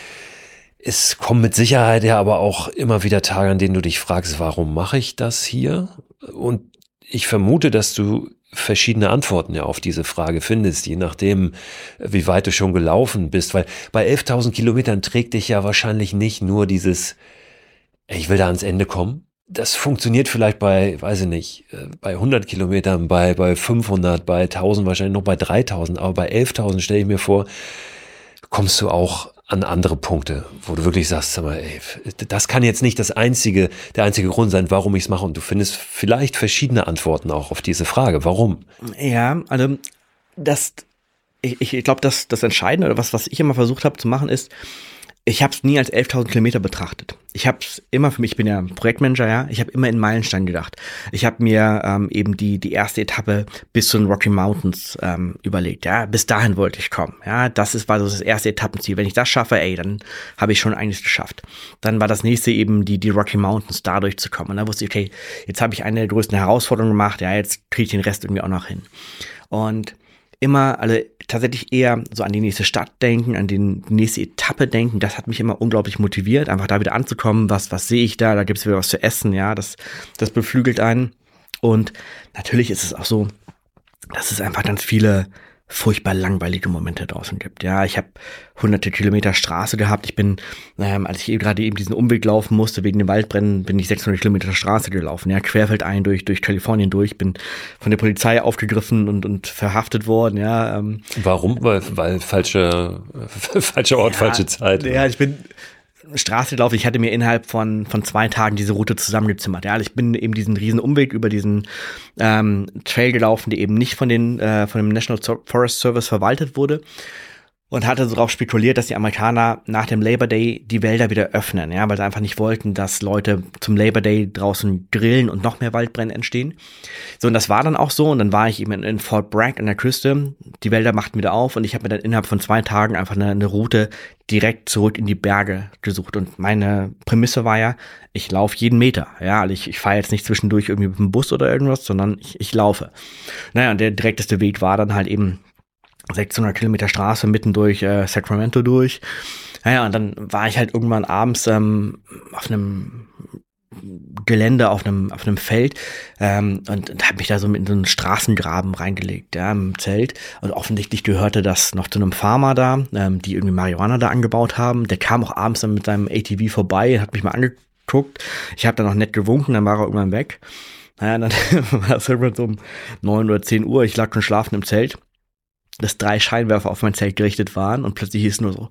Es kommen mit Sicherheit ja aber auch immer wieder Tage, an denen du dich fragst, warum mache ich das hier? Und ich vermute, dass du verschiedene Antworten ja auf diese Frage findest, je nachdem, wie weit du schon gelaufen bist. Weil bei 11.000 Kilometern trägt dich ja wahrscheinlich nicht nur dieses, ich will da ans Ende kommen. Das funktioniert vielleicht bei, weiß ich nicht, bei 100 Kilometern, bei 500, bei 1.000, wahrscheinlich noch bei 3.000. Aber bei 11.000 stelle ich mir vor, kommst du auch an andere Punkte, wo du wirklich sagst, sag mal, ey, das kann jetzt nicht der einzige Grund sein, warum ich es mache. Und du findest vielleicht verschiedene Antworten auch auf diese Frage. Warum? Ja, also ich glaube, das Entscheidende oder was ich immer versucht habe zu machen ist, ich habe es nie als 11.000 Kilometer betrachtet. Ich habe es immer für mich, ich bin ja Projektmanager, ja, ich habe immer in Meilenstein gedacht. Ich habe mir eben die erste Etappe bis zu den Rocky Mountains überlegt, ja, bis dahin wollte ich kommen, ja, war so das erste Etappenziel. Wenn ich das schaffe, dann habe ich schon einiges geschafft. Dann war das nächste eben die Rocky Mountains, da durchzukommen. Und dann wusste ich, okay, jetzt habe ich eine der größten Herausforderungen gemacht, ja, jetzt kriege ich den Rest irgendwie auch noch hin. Und immer alle tatsächlich eher so an die nächste Stadt denken, an die nächste Etappe denken. Das hat mich immer unglaublich motiviert, einfach da wieder anzukommen. Was sehe ich da? Da gibt es wieder was zu essen, ja, das beflügelt einen. Und natürlich ist es auch so, dass es einfach ganz viele furchtbar langweilige Momente draußen gibt. Ja, ich habe hunderte Kilometer Straße gehabt. Ich bin, als ich gerade eben diesen Umweg laufen musste wegen den Waldbränden, bin ich 600 Kilometer Straße gelaufen. Ja, querfeldein durch Kalifornien durch. Bin von der Polizei aufgegriffen und verhaftet worden. Ja. Warum? Weil falscher Ort, falsche Zeit. Ja, ich bin Straße gelaufen. Ich hatte mir innerhalb von 2 Tagen diese Route zusammengezimmert. Ja, ich bin eben diesen riesen Umweg über diesen Trail gelaufen, der eben nicht von dem National Forest Service verwaltet wurde. Und hatte so darauf spekuliert, dass die Amerikaner nach dem Labor Day die Wälder wieder öffnen, ja, weil sie einfach nicht wollten, dass Leute zum Labor Day draußen grillen und noch mehr Waldbrände entstehen. So, und das war dann auch so. Und dann war ich eben in Fort Bragg an der Küste. Die Wälder machten wieder auf und ich habe mir dann innerhalb von 2 Tagen einfach eine Route direkt zurück in die Berge gesucht. Und meine Prämisse war ja, ich laufe jeden Meter. Ja, also ich fahre jetzt nicht zwischendurch irgendwie mit dem Bus oder irgendwas, sondern ich laufe. Naja, und der direkteste Weg war dann halt eben 600 Kilometer Straße mitten durch Sacramento durch. Naja, und dann war ich halt irgendwann abends auf einem Gelände, auf einem Feld und habe mich da so in so einen Straßengraben reingelegt, ja, im Zelt. Und offensichtlich gehörte das noch zu einem Farmer da, die irgendwie Marihuana da angebaut haben. Der kam auch abends dann mit seinem ATV vorbei und hat mich mal angeguckt. Ich habe dann noch nett gewunken, dann war er irgendwann weg. Naja, dann war es irgendwann so um 9 oder 10 Uhr. Ich lag schon schlafen im Zelt, dass 3 Scheinwerfer auf mein Zelt gerichtet waren und plötzlich hieß es nur so,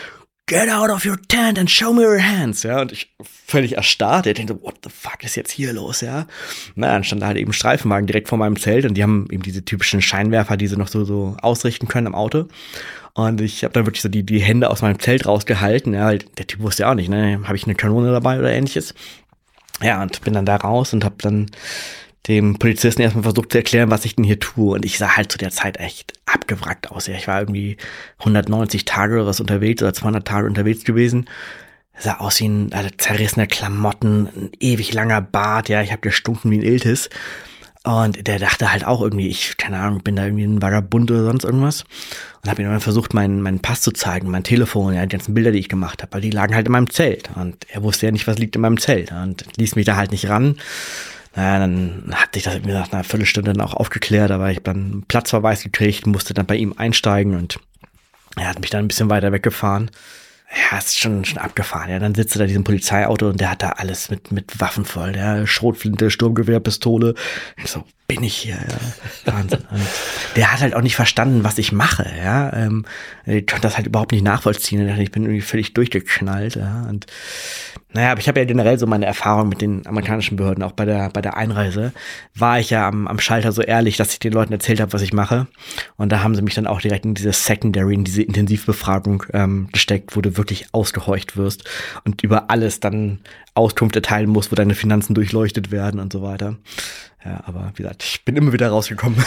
"Get out of your tent and show me your hands", ja, und ich völlig erstarrt, ich denke so, what the fuck ist jetzt hier los, ja, na, dann stand da halt eben Streifenwagen direkt vor meinem Zelt und die haben eben diese typischen Scheinwerfer, die sie noch so ausrichten können am Auto und ich habe dann wirklich so die Hände aus meinem Zelt rausgehalten, ja, weil der Typ wusste ja auch nicht, ne, habe ich eine Kanone dabei oder ähnliches, ja, und bin dann da raus und habe dann dem Polizisten erstmal versucht zu erklären, was ich denn hier tue. Und ich sah halt zu der Zeit echt abgewrackt aus. Ja, ich war irgendwie 190 Tage oder was unterwegs oder 200 Tage unterwegs gewesen. Sah aus wie ein zerrissene Klamotten, ein ewig langer Bart. Ja, ich habe gestunken wie ein Iltis. Und der dachte halt auch irgendwie, keine Ahnung, bin da irgendwie ein Vagabund oder sonst irgendwas. Und habe ihm dann versucht, meinen Pass zu zeigen, mein Telefon, ja, die ganzen Bilder, die ich gemacht habe. Weil die lagen halt in meinem Zelt. Und er wusste ja nicht, was liegt in meinem Zelt. Und ließ mich da halt nicht ran. Naja, dann hat sich das irgendwie nach einer Viertelstunde dann auch aufgeklärt, aber ich habe dann einen Platzverweis gekriegt, musste dann bei ihm einsteigen und er hat mich dann ein bisschen weiter weggefahren. Ja, ist schon abgefahren. Ja, dann sitzt er da in diesem Polizeiauto und der hat da alles mit Waffen voll. Ja, Schrotflinte, Sturmgewehr, Pistole. Ich so, bin ich hier, ja. Wahnsinn. Und der hat halt auch nicht verstanden, was ich mache, ja. Ich konnte das halt überhaupt nicht nachvollziehen. Ich bin irgendwie völlig durchgeknallt, ja. Und naja, aber ich habe ja generell so meine Erfahrung mit den amerikanischen Behörden, auch bei der Einreise, war ich ja am Schalter so ehrlich, dass ich den Leuten erzählt habe, was ich mache. Und da haben sie mich dann auch direkt in diese Secondary, in diese Intensivbefragung gesteckt, wo du wirklich ausgehorcht wirst und über alles dann Auskunft erteilen musst, wo deine Finanzen durchleuchtet werden und so weiter. Ja, aber wie gesagt, ich bin immer wieder rausgekommen.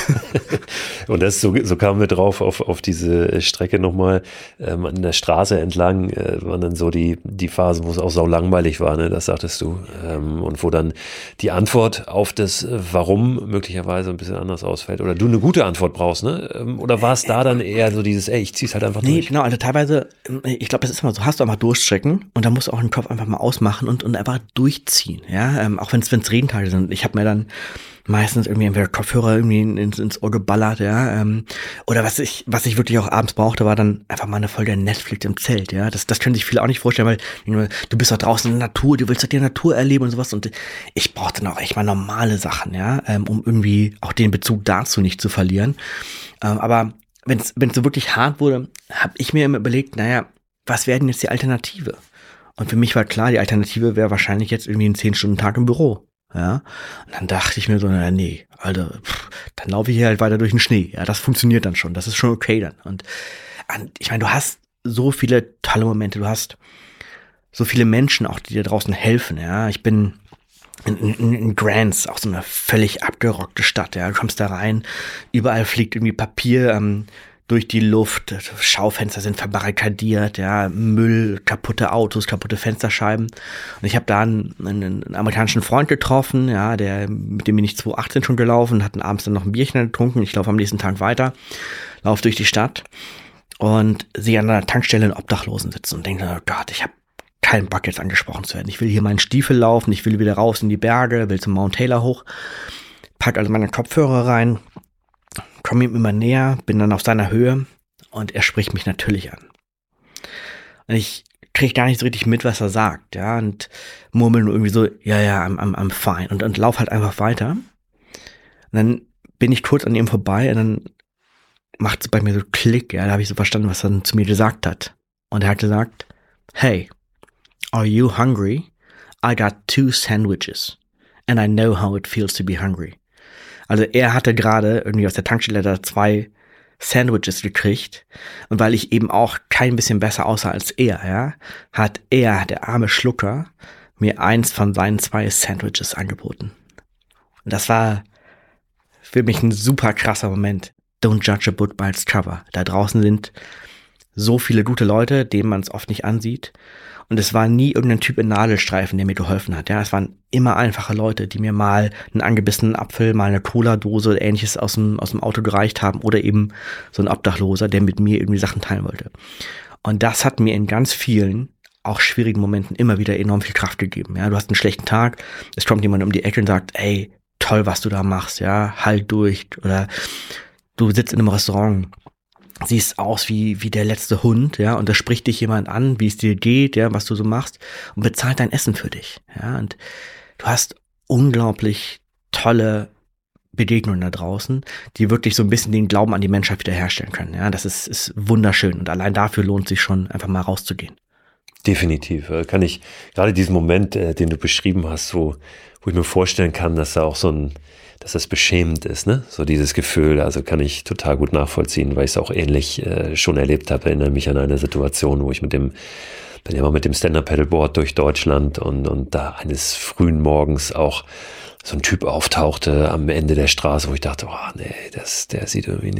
Und das so kamen wir drauf auf diese Strecke nochmal an der Straße entlang, waren dann so die Phasen, wo es auch sau langweilig war, ne? Das sagtest du. Und wo dann die Antwort auf das Warum möglicherweise ein bisschen anders ausfällt. Oder du eine gute Antwort brauchst, ne? Oder war es da dann eher so dieses, ich zieh's halt einfach durch? Nee, genau, also teilweise, ich glaube, das ist immer so, hast du einfach Durchstrecken und dann musst du auch den Kopf einfach mal ausmachen und einfach durchziehen, ja, auch wenn es Regentage sind. Ich habe mir dann meistens irgendwie entweder Kopfhörer irgendwie ins Ohr geballert, ja, oder was ich wirklich auch abends brauchte, war dann einfach mal eine Folge Netflix im Zelt, ja, das können sich viele auch nicht vorstellen, weil du bist doch draußen in der Natur, du willst doch die Natur erleben und sowas und ich brauchte dann auch echt mal normale Sachen, ja, um irgendwie auch den Bezug dazu nicht zu verlieren, aber wenn es so wirklich hart wurde, habe ich mir immer überlegt, naja, was wäre denn jetzt die Alternative? Und für mich war klar, die Alternative wäre wahrscheinlich jetzt irgendwie ein 10-Stunden-Tag im Büro. Ja, und dann dachte ich mir so, naja, nee, Alter, dann laufe ich hier halt weiter durch den Schnee. Ja, das funktioniert dann schon, das ist schon okay dann. Und ich meine, du hast so viele tolle Momente, du hast so viele Menschen auch, die dir draußen helfen. Ja, ich bin in Grants, auch so eine völlig abgerockte Stadt. Ja, du kommst da rein, überall fliegt irgendwie Papier durch die Luft, Schaufenster sind verbarrikadiert, ja, Müll, kaputte Autos, kaputte Fensterscheiben. Und ich habe da einen amerikanischen Freund getroffen, ja, mit dem bin ich 2018 schon gelaufen, hatten abends dann noch ein Bierchen getrunken. Ich laufe am nächsten Tag weiter, laufe durch die Stadt und sehe an einer Tankstelle einen Obdachlosen sitzen und denke, oh Gott, ich habe keinen Bock jetzt angesprochen zu werden. Ich will hier meinen Stiefel laufen, ich will wieder raus in die Berge, will zum Mount Taylor hoch, pack also meine Kopfhörer rein, komme ihm immer näher, bin dann auf seiner Höhe und er spricht mich natürlich an. Und ich kriege gar nicht so richtig mit, was er sagt, ja, und murmel nur irgendwie so, ja, I'm fine und lauf halt einfach weiter. Und dann bin ich kurz an ihm vorbei und dann macht es bei mir so Klick, ja, da habe ich so verstanden, was er dann zu mir gesagt hat. Und er hat gesagt, hey, are you hungry? I got 2 sandwiches and I know how it feels to be hungry. Also er hatte gerade irgendwie aus der Tankstelle da 2 Sandwiches gekriegt und weil ich eben auch kein bisschen besser aussah als er, ja, hat er, der arme Schlucker, mir eins von seinen 2 Sandwiches angeboten. Und das war für mich ein super krasser Moment. Don't judge a book by its cover. Da draußen sind so viele gute Leute, denen man es oft nicht ansieht. Und es war nie irgendein Typ in Nadelstreifen, der mir geholfen hat. Ja, es waren immer einfache Leute, die mir mal einen angebissenen Apfel, mal eine Cola-Dose oder ähnliches aus dem Auto gereicht haben oder eben so ein Obdachloser, der mit mir irgendwie Sachen teilen wollte. Und das hat mir in ganz vielen, auch schwierigen Momenten immer wieder enorm viel Kraft gegeben. Ja, du hast einen schlechten Tag, es kommt jemand um die Ecke und sagt, ey, toll, was du da machst, ja, halt durch. Oder du sitzt in einem Restaurant, siehst aus wie der letzte Hund, ja, und da spricht dich jemand an, wie es dir geht, ja, was du so machst und bezahlt dein Essen für dich, ja, und du hast unglaublich tolle Begegnungen da draußen, die wirklich so ein bisschen den Glauben an die Menschheit wiederherstellen können, ja, das ist wunderschön und allein dafür lohnt sich schon, einfach mal rauszugehen. Definitiv, kann ich, gerade diesen Moment, den du beschrieben hast, wo ich mir vorstellen kann, dass da auch dass das beschämend ist, ne? So dieses Gefühl, also kann ich total gut nachvollziehen, weil ich es auch ähnlich schon erlebt habe. Erinnere mich an eine Situation, wo ich bin ja mal mit dem Stand-Up-Paddleboard durch Deutschland und da eines frühen Morgens auch so ein Typ auftauchte am Ende der Straße, wo ich dachte, oh nee, der sieht irgendwie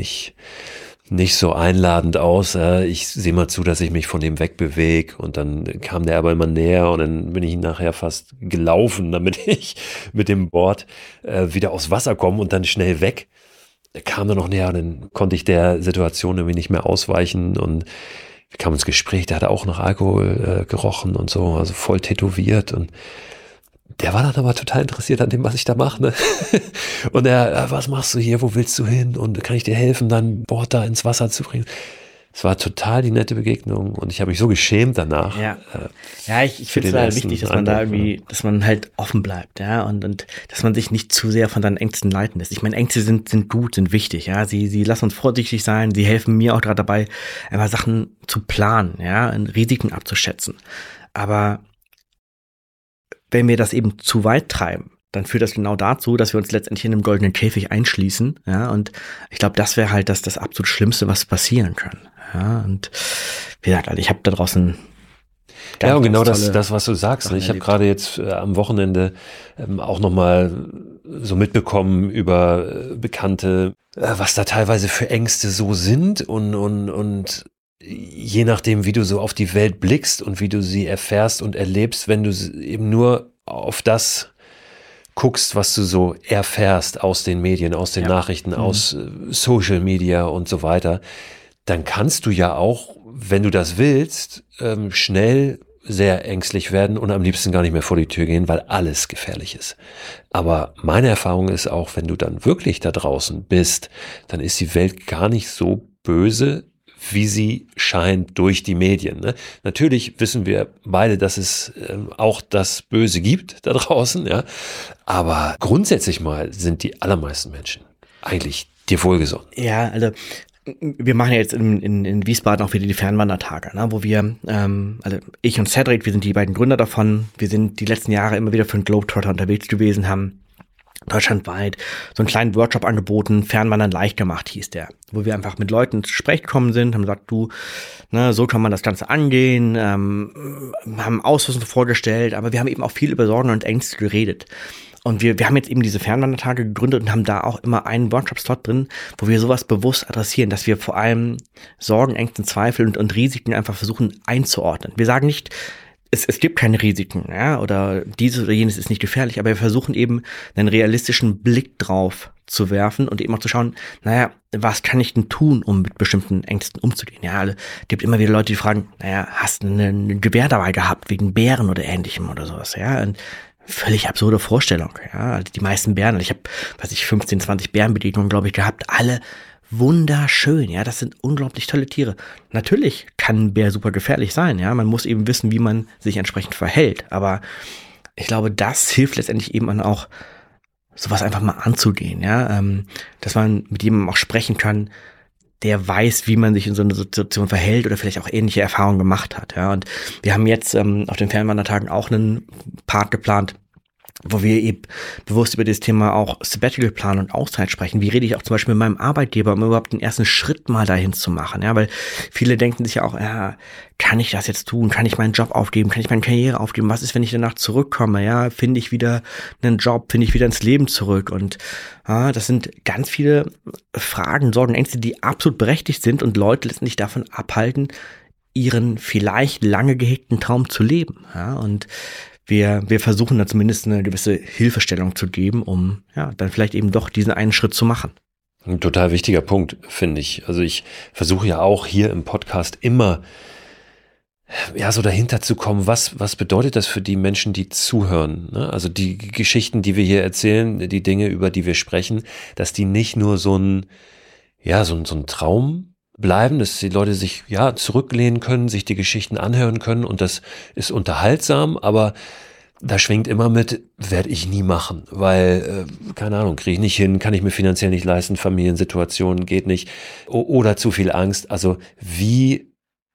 nicht so einladend aus. Ich sehe mal zu, dass ich mich von dem wegbewege und dann kam der aber immer näher und dann bin ich nachher fast gelaufen, damit ich mit dem Board wieder aufs Wasser komme und dann schnell weg. Er kam dann noch näher und dann konnte ich der Situation irgendwie nicht mehr ausweichen und wir kamen ins Gespräch, der hatte auch nach Alkohol gerochen und so, also voll tätowiert und der war dann aber total interessiert an dem, was ich da mache, ne? Und er, was machst du hier, wo willst du hin und kann ich dir helfen, dann Board da ins Wasser zu bringen? Es war total die nette Begegnung und ich habe mich so geschämt danach. Ja, ich finde es halt wichtig, dass man da irgendwie, dass man halt offen bleibt, ja, und dass man sich nicht zu sehr von seinen Ängsten leiten lässt. Ich meine, Ängste sind gut, sind wichtig, ja, sie lassen uns vorsichtig sein, sie helfen mir auch gerade dabei, einfach Sachen zu planen, ja, Risiken abzuschätzen. Aber wenn wir das eben zu weit treiben, dann führt das genau dazu, dass wir uns letztendlich in einem goldenen Käfig einschließen, ja, und ich glaube, das wäre halt das absolut Schlimmste, was passieren kann, ja, und wie gesagt, also ich habe da draußen ja, und genau das, was du sagst, ne? Ich habe gerade jetzt am Wochenende auch nochmal so mitbekommen über Bekannte, was da teilweise für Ängste so sind und je nachdem, wie du so auf die Welt blickst und wie du sie erfährst und erlebst, wenn du eben nur auf das guckst, was du so erfährst aus den Medien, aus den Nachrichten, aus Social Media und so weiter, dann kannst du ja auch, wenn du das willst, schnell sehr ängstlich werden und am liebsten gar nicht mehr vor die Tür gehen, weil alles gefährlich ist. Aber meine Erfahrung ist auch, wenn du dann wirklich da draußen bist, dann ist die Welt gar nicht so böse, wie sie scheint durch die Medien. Ne? Natürlich wissen wir beide, dass es auch das Böse gibt da draußen, ja. Aber grundsätzlich mal sind die allermeisten Menschen eigentlich dir wohlgesonnen. Ja, also wir machen ja jetzt in Wiesbaden auch wieder die Fernwandertage, ne, wo wir, also ich und Cedric, wir sind die beiden Gründer davon, wir sind die letzten Jahre immer wieder für den Globetrotter unterwegs gewesen, haben deutschlandweit so einen kleinen Workshop angeboten, Fernwandern leicht gemacht hieß der, wo wir einfach mit Leuten ins Gespräch gekommen sind, haben gesagt, du, ne, so kann man das Ganze angehen, haben Ausrüstung vorgestellt, aber wir haben eben auch viel über Sorgen und Ängste geredet. Und wir haben jetzt eben diese Fernwandertage gegründet und haben da auch immer einen Workshop-Slot drin, wo wir sowas bewusst adressieren, dass wir vor allem Sorgen, Ängste, Zweifel und Risiken einfach versuchen einzuordnen. Wir sagen nicht, es gibt keine Risiken, ja, oder dieses oder jenes ist nicht gefährlich, aber wir versuchen eben einen realistischen Blick drauf zu werfen und eben auch zu schauen, naja, was kann ich denn tun, um mit bestimmten Ängsten umzugehen? Ja, es gibt immer wieder Leute, die fragen, naja, hast du ein Gewehr dabei gehabt wegen Bären oder Ähnlichem oder sowas, ja, und völlig absurde Vorstellung, ja, also die meisten Bären, ich habe, 15, 20 Bärenbegegnungen, glaube ich, gehabt, alle wunderschön, ja, das sind unglaublich tolle Tiere. Natürlich kann ein Bär super gefährlich sein, ja, man muss eben wissen, wie man sich entsprechend verhält, aber ich glaube, das hilft letztendlich eben auch, sowas einfach mal anzugehen, ja, dass man mit jemandem auch sprechen kann, der weiß, wie man sich in so einer Situation verhält oder vielleicht auch ähnliche Erfahrungen gemacht hat, ja, und wir haben jetzt auf den Fernwandertagen auch einen Part geplant, wo wir eben bewusst über das Thema auch Sabbatical-Plan und Auszeit sprechen. Wie rede ich auch zum Beispiel mit meinem Arbeitgeber, um überhaupt den ersten Schritt mal dahin zu machen, ja, weil viele denken sich ja auch, ja, kann ich das jetzt tun? Kann ich meinen Job aufgeben? Kann ich meine Karriere aufgeben? Was ist, wenn ich danach zurückkomme? Ja, finde ich wieder einen Job? Finde ich wieder ins Leben zurück? Und das sind ganz viele Fragen, Sorgen, Ängste, die absolut berechtigt sind und Leute letztendlich davon abhalten, ihren vielleicht lange gehegten Traum zu leben. Ja, und wir versuchen da zumindest eine gewisse Hilfestellung zu geben, um ja dann vielleicht eben doch diesen einen Schritt zu machen. Ein total wichtiger Punkt, finde ich. Also ich versuche ja auch hier im Podcast immer so dahinter zu kommen, was bedeutet das für die Menschen, die zuhören, ne? Also die Geschichten, die wir hier erzählen, die Dinge, über die wir sprechen, dass die nicht nur so ein Traum bleiben, dass die Leute sich zurücklehnen können, sich die Geschichten anhören können und das ist unterhaltsam, aber da schwingt immer mit, werde ich nie machen, weil, keine Ahnung, kriege ich nicht hin, kann ich mir finanziell nicht leisten, Familiensituation geht nicht oder zu viel Angst. Also wie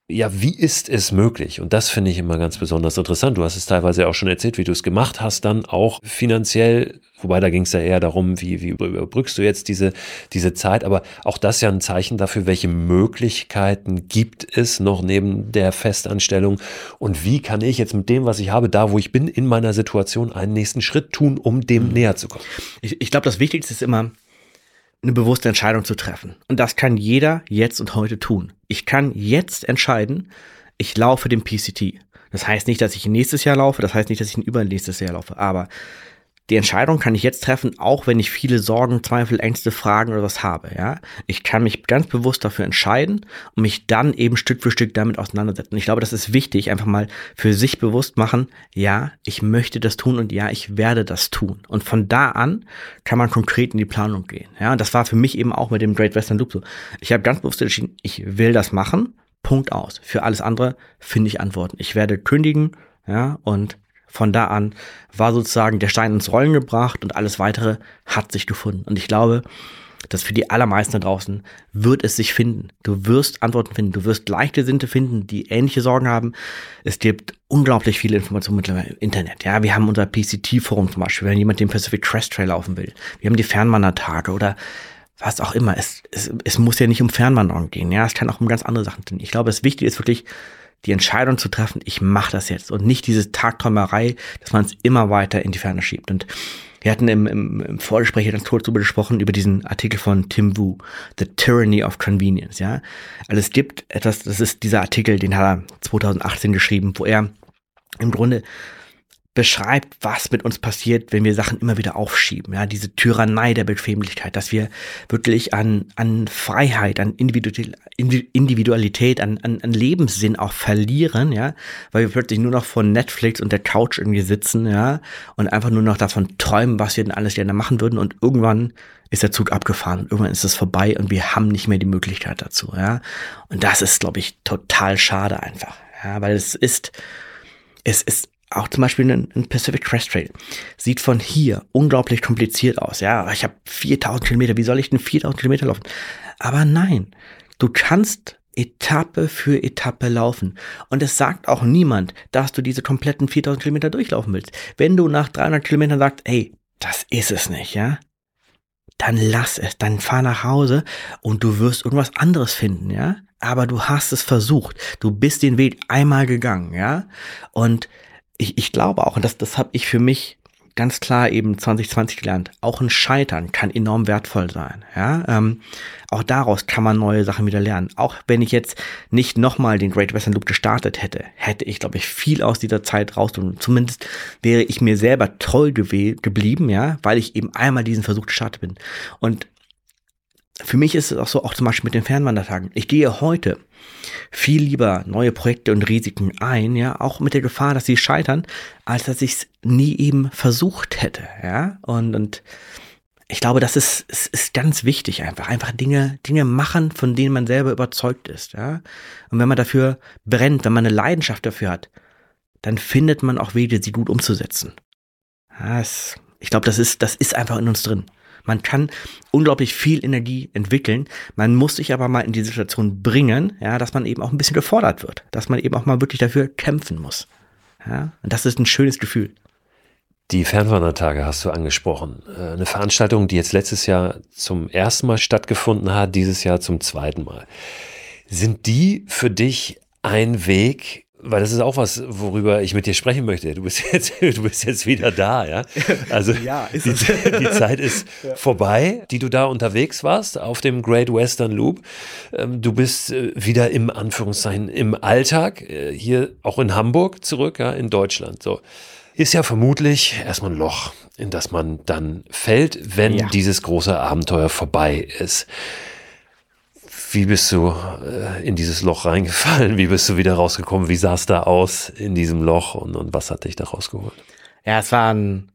ist es möglich? Und das finde ich immer ganz besonders interessant. Du hast es teilweise auch schon erzählt, wie du es gemacht hast, dann auch finanziell, wobei da ging es ja eher darum, wie überbrückst du jetzt diese Zeit, aber auch das ist ja ein Zeichen dafür, welche Möglichkeiten gibt es noch neben der Festanstellung und wie kann ich jetzt mit dem, was ich habe, da wo ich bin, in meiner Situation einen nächsten Schritt tun, um dem näher zu kommen? Ich glaube, das Wichtigste ist immer, eine bewusste Entscheidung zu treffen. Und das kann jeder jetzt und heute tun. Ich kann jetzt entscheiden, ich laufe den PCT. Das heißt nicht, dass ich nächstes Jahr laufe, das heißt nicht, dass ich übernächstes Jahr laufe, aber die Entscheidung kann ich jetzt treffen, auch wenn ich viele Sorgen, Zweifel, Ängste, Fragen oder was habe, ja. Ich kann mich ganz bewusst dafür entscheiden und mich dann eben Stück für Stück damit auseinandersetzen. Und ich glaube, das ist wichtig, einfach mal für sich bewusst machen, ja, ich möchte das tun und ja, ich werde das tun. Und von da an kann man konkret in die Planung gehen, ja. Und das war für mich eben auch mit dem Great Western Loop so. Ich habe ganz bewusst entschieden, ich will das machen, Punkt aus. Für alles andere finde ich Antworten. Ich werde kündigen, ja, und von da an war sozusagen der Stein ins Rollen gebracht und alles Weitere hat sich gefunden. Und ich glaube, dass für die allermeisten da draußen wird es sich finden. Du wirst Antworten finden, du wirst Gleichgesinnte finden, die ähnliche Sorgen haben. Es gibt unglaublich viele Informationen mittlerweile im Internet. Ja, wir haben unser PCT-Forum zum Beispiel, wenn jemand den Pacific Crest Trail laufen will. Wir haben die Fernwandertage oder was auch immer. Es muss ja nicht um Fernwandern gehen. Ja, es kann auch um ganz andere Sachen gehen. Ich glaube, das Wichtige ist wirklich, die Entscheidung zu treffen, ich mache das jetzt und nicht diese Tagträumerei, dass man es immer weiter in die Ferne schiebt. Und wir hatten im Vorgespräch ganz kurz darüber gesprochen, über diesen Artikel von Tim Wu, The Tyranny of Convenience, ja. Also es gibt etwas, das ist dieser Artikel, den hat er 2018 geschrieben, wo er im Grunde beschreibt, was mit uns passiert, wenn wir Sachen immer wieder aufschieben. Ja, diese Tyrannei der Bequemlichkeit, dass wir wirklich an Freiheit, an Individualität, an Lebenssinn auch verlieren, ja, weil wir plötzlich nur noch vor Netflix und der Couch irgendwie sitzen, ja, und einfach nur noch davon träumen, was wir denn alles gerne machen würden und irgendwann ist der Zug abgefahren und irgendwann ist es vorbei und wir haben nicht mehr die Möglichkeit dazu, ja. Und das ist, glaube ich, total schade einfach, ja, weil es ist auch zum Beispiel ein Pacific Crest Trail sieht von hier unglaublich kompliziert aus. Ja, ich habe 4000 Kilometer. Wie soll ich denn 4000 Kilometer laufen? Aber nein, du kannst Etappe für Etappe laufen. Und es sagt auch niemand, dass du diese kompletten 4000 Kilometer durchlaufen willst. Wenn du nach 300 Kilometern sagst, ey, das ist es nicht, ja, dann lass es, dann fahr nach Hause und du wirst irgendwas anderes finden, ja. Aber du hast es versucht. Du bist den Weg einmal gegangen, ja. Und ich glaube auch, und das habe ich für mich ganz klar eben 2020 gelernt, auch ein Scheitern kann enorm wertvoll sein. Ja? Auch daraus kann man neue Sachen wieder lernen. Auch wenn ich jetzt nicht nochmal den Great Western Loop gestartet hätte ich, glaube ich, viel aus dieser Zeit raus. Und zumindest wäre ich mir selber treu geblieben, ja, weil ich eben einmal diesen Versuch gestartet bin. Und für mich ist es auch so, auch zum Beispiel mit den Fernwandertagen. Ich gehe heute viel lieber neue Projekte und Risiken ein, ja, auch mit der Gefahr, dass sie scheitern, als dass ich es nie eben versucht hätte, ja, und ich glaube, es ist ganz wichtig einfach Dinge machen, von denen man selber überzeugt ist, ja. Und wenn man dafür brennt, wenn man eine Leidenschaft dafür hat, dann findet man auch Wege, sie gut umzusetzen. Ja, ich glaube, das ist einfach in uns drin. Man kann unglaublich viel Energie entwickeln. Man muss sich aber mal in die Situation bringen, ja, dass man eben auch ein bisschen gefordert wird, dass man eben auch mal wirklich dafür kämpfen muss. Ja, und das ist ein schönes Gefühl. Die Fernwandertage hast du angesprochen. Eine Veranstaltung, die jetzt letztes Jahr zum ersten Mal stattgefunden hat, dieses Jahr zum zweiten Mal. Sind die für dich ein Weg, weil das ist auch was, worüber ich mit dir sprechen möchte. Du bist jetzt wieder da, ja? Also ja, die Zeit ist vorbei, die du da unterwegs warst auf dem Great Western Loop. Du bist wieder im Anführungszeichen im Alltag, hier auch in Hamburg zurück, ja, in Deutschland. So. Ist ja vermutlich erstmal ein Loch, in das man dann fällt, wenn dieses große Abenteuer vorbei ist. Wie bist du in dieses Loch reingefallen? Wie bist du wieder rausgekommen? Wie sah es da aus in diesem Loch und was hat dich da rausgeholt? Ja, es war ein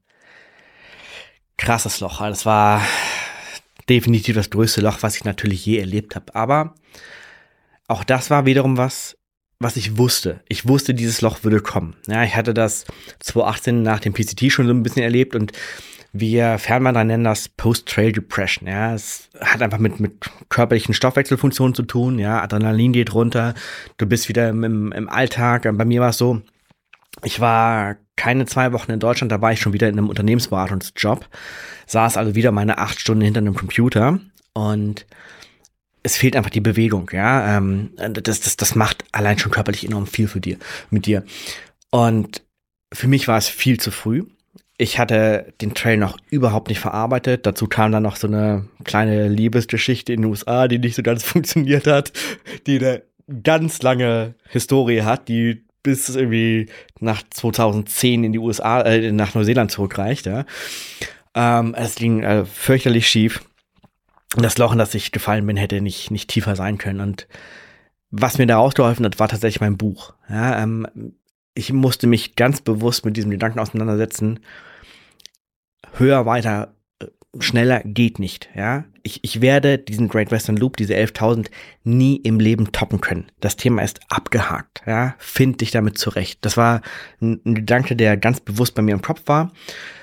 krasses Loch. Es war definitiv das größte Loch, was ich natürlich je erlebt habe. Aber auch das war wiederum was ich wusste. Ich wusste, dieses Loch würde kommen. Ja, ich hatte das 2018 nach dem PCT schon so ein bisschen erlebt und wir Fernwanderer nennen das Post-Trail Depression. Ja, es hat einfach mit körperlichen Stoffwechselfunktionen zu tun. Ja, Adrenalin geht runter. Du bist wieder im Alltag. Bei mir war es so, ich war keine 2 Wochen in Deutschland, da war ich schon wieder in einem Unternehmensberatungsjob. Saß also wieder meine 8 Stunden hinter einem Computer und es fehlt einfach die Bewegung, ja. Das macht allein schon körperlich enorm viel mit dir. Und für mich war es viel zu früh. Ich hatte den Trail noch überhaupt nicht verarbeitet. Dazu kam dann noch so eine kleine Liebesgeschichte in den USA, die nicht so ganz funktioniert hat, die eine ganz lange Historie hat, die bis irgendwie nach 2010 in die USA, nach Neuseeland zurückreicht, ja. Es ging fürchterlich schief. Das Loch, in das ich gefallen bin, hätte nicht tiefer sein können. Und was mir da rausgeholfen hat, war tatsächlich mein Buch. Ja, ich musste mich ganz bewusst mit diesem Gedanken auseinandersetzen. Höher, weiter, schneller geht nicht. Ja, ich werde diesen Great Western Loop, diese 11.000, nie im Leben toppen können. Das Thema ist abgehakt. Ja, find dich damit zurecht. Das war ein Gedanke, der ganz bewusst bei mir im Kopf war.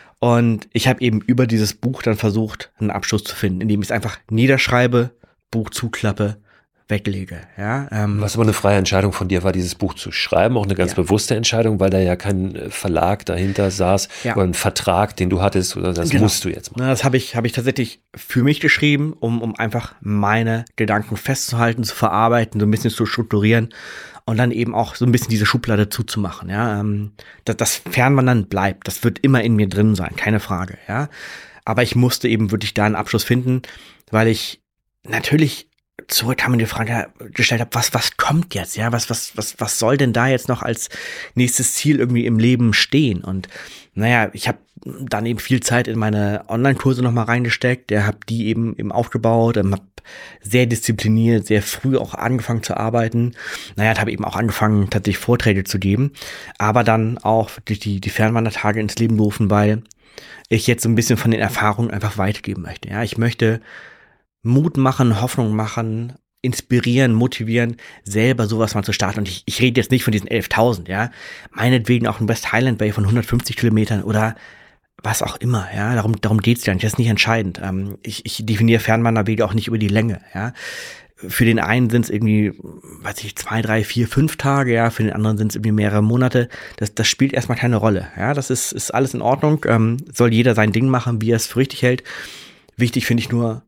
Und ich habe eben über dieses Buch dann versucht, einen Abschluss zu finden, indem ich es einfach niederschreibe, Buch zuklappe, weglege. Ja, was aber eine freie Entscheidung von dir war, dieses Buch zu schreiben, auch eine ganz bewusste Entscheidung, weil da ja kein Verlag dahinter saß oder ein Vertrag, den du hattest, oder das musst du jetzt machen. Das habe ich tatsächlich für mich geschrieben, um einfach meine Gedanken festzuhalten, zu verarbeiten, so ein bisschen zu strukturieren und dann eben auch so ein bisschen diese Schublade zuzumachen. Ja, das Fernwandern bleibt, das wird immer in mir drin sein, keine Frage. Ja, aber ich musste eben wirklich da einen Abschluss finden, weil ich natürlich zurückkam und die Frage gestellt habe, was kommt jetzt? Ja, was soll denn da jetzt noch als nächstes Ziel irgendwie im Leben stehen? Und naja, ich habe dann eben viel Zeit in meine Online-Kurse nochmal reingesteckt, habe die eben aufgebaut, habe sehr diszipliniert, sehr früh auch angefangen zu arbeiten. Naja, habe eben auch angefangen, tatsächlich Vorträge zu geben, aber dann auch durch die Fernwandertage ins Leben gerufen, weil ich jetzt so ein bisschen von den Erfahrungen einfach weitergeben möchte. Ja, ich möchte Mut machen, Hoffnung machen, inspirieren, motivieren, selber sowas mal zu starten. Und ich rede jetzt nicht von diesen 11.000, ja. Meinetwegen auch ein West Highland Bay von 150 Kilometern oder was auch immer, ja. Darum geht's ja nicht. Das ist nicht entscheidend. Ich definiere Fernwanderwege auch nicht über die Länge, ja. Für den einen sind es irgendwie, 2, 3, 4, 5 Tage, ja. Für den anderen sind es irgendwie mehrere Monate. Das spielt erstmal keine Rolle, ja. Das ist alles in Ordnung. Soll jeder sein Ding machen, wie er es für richtig hält. Wichtig finde ich nur,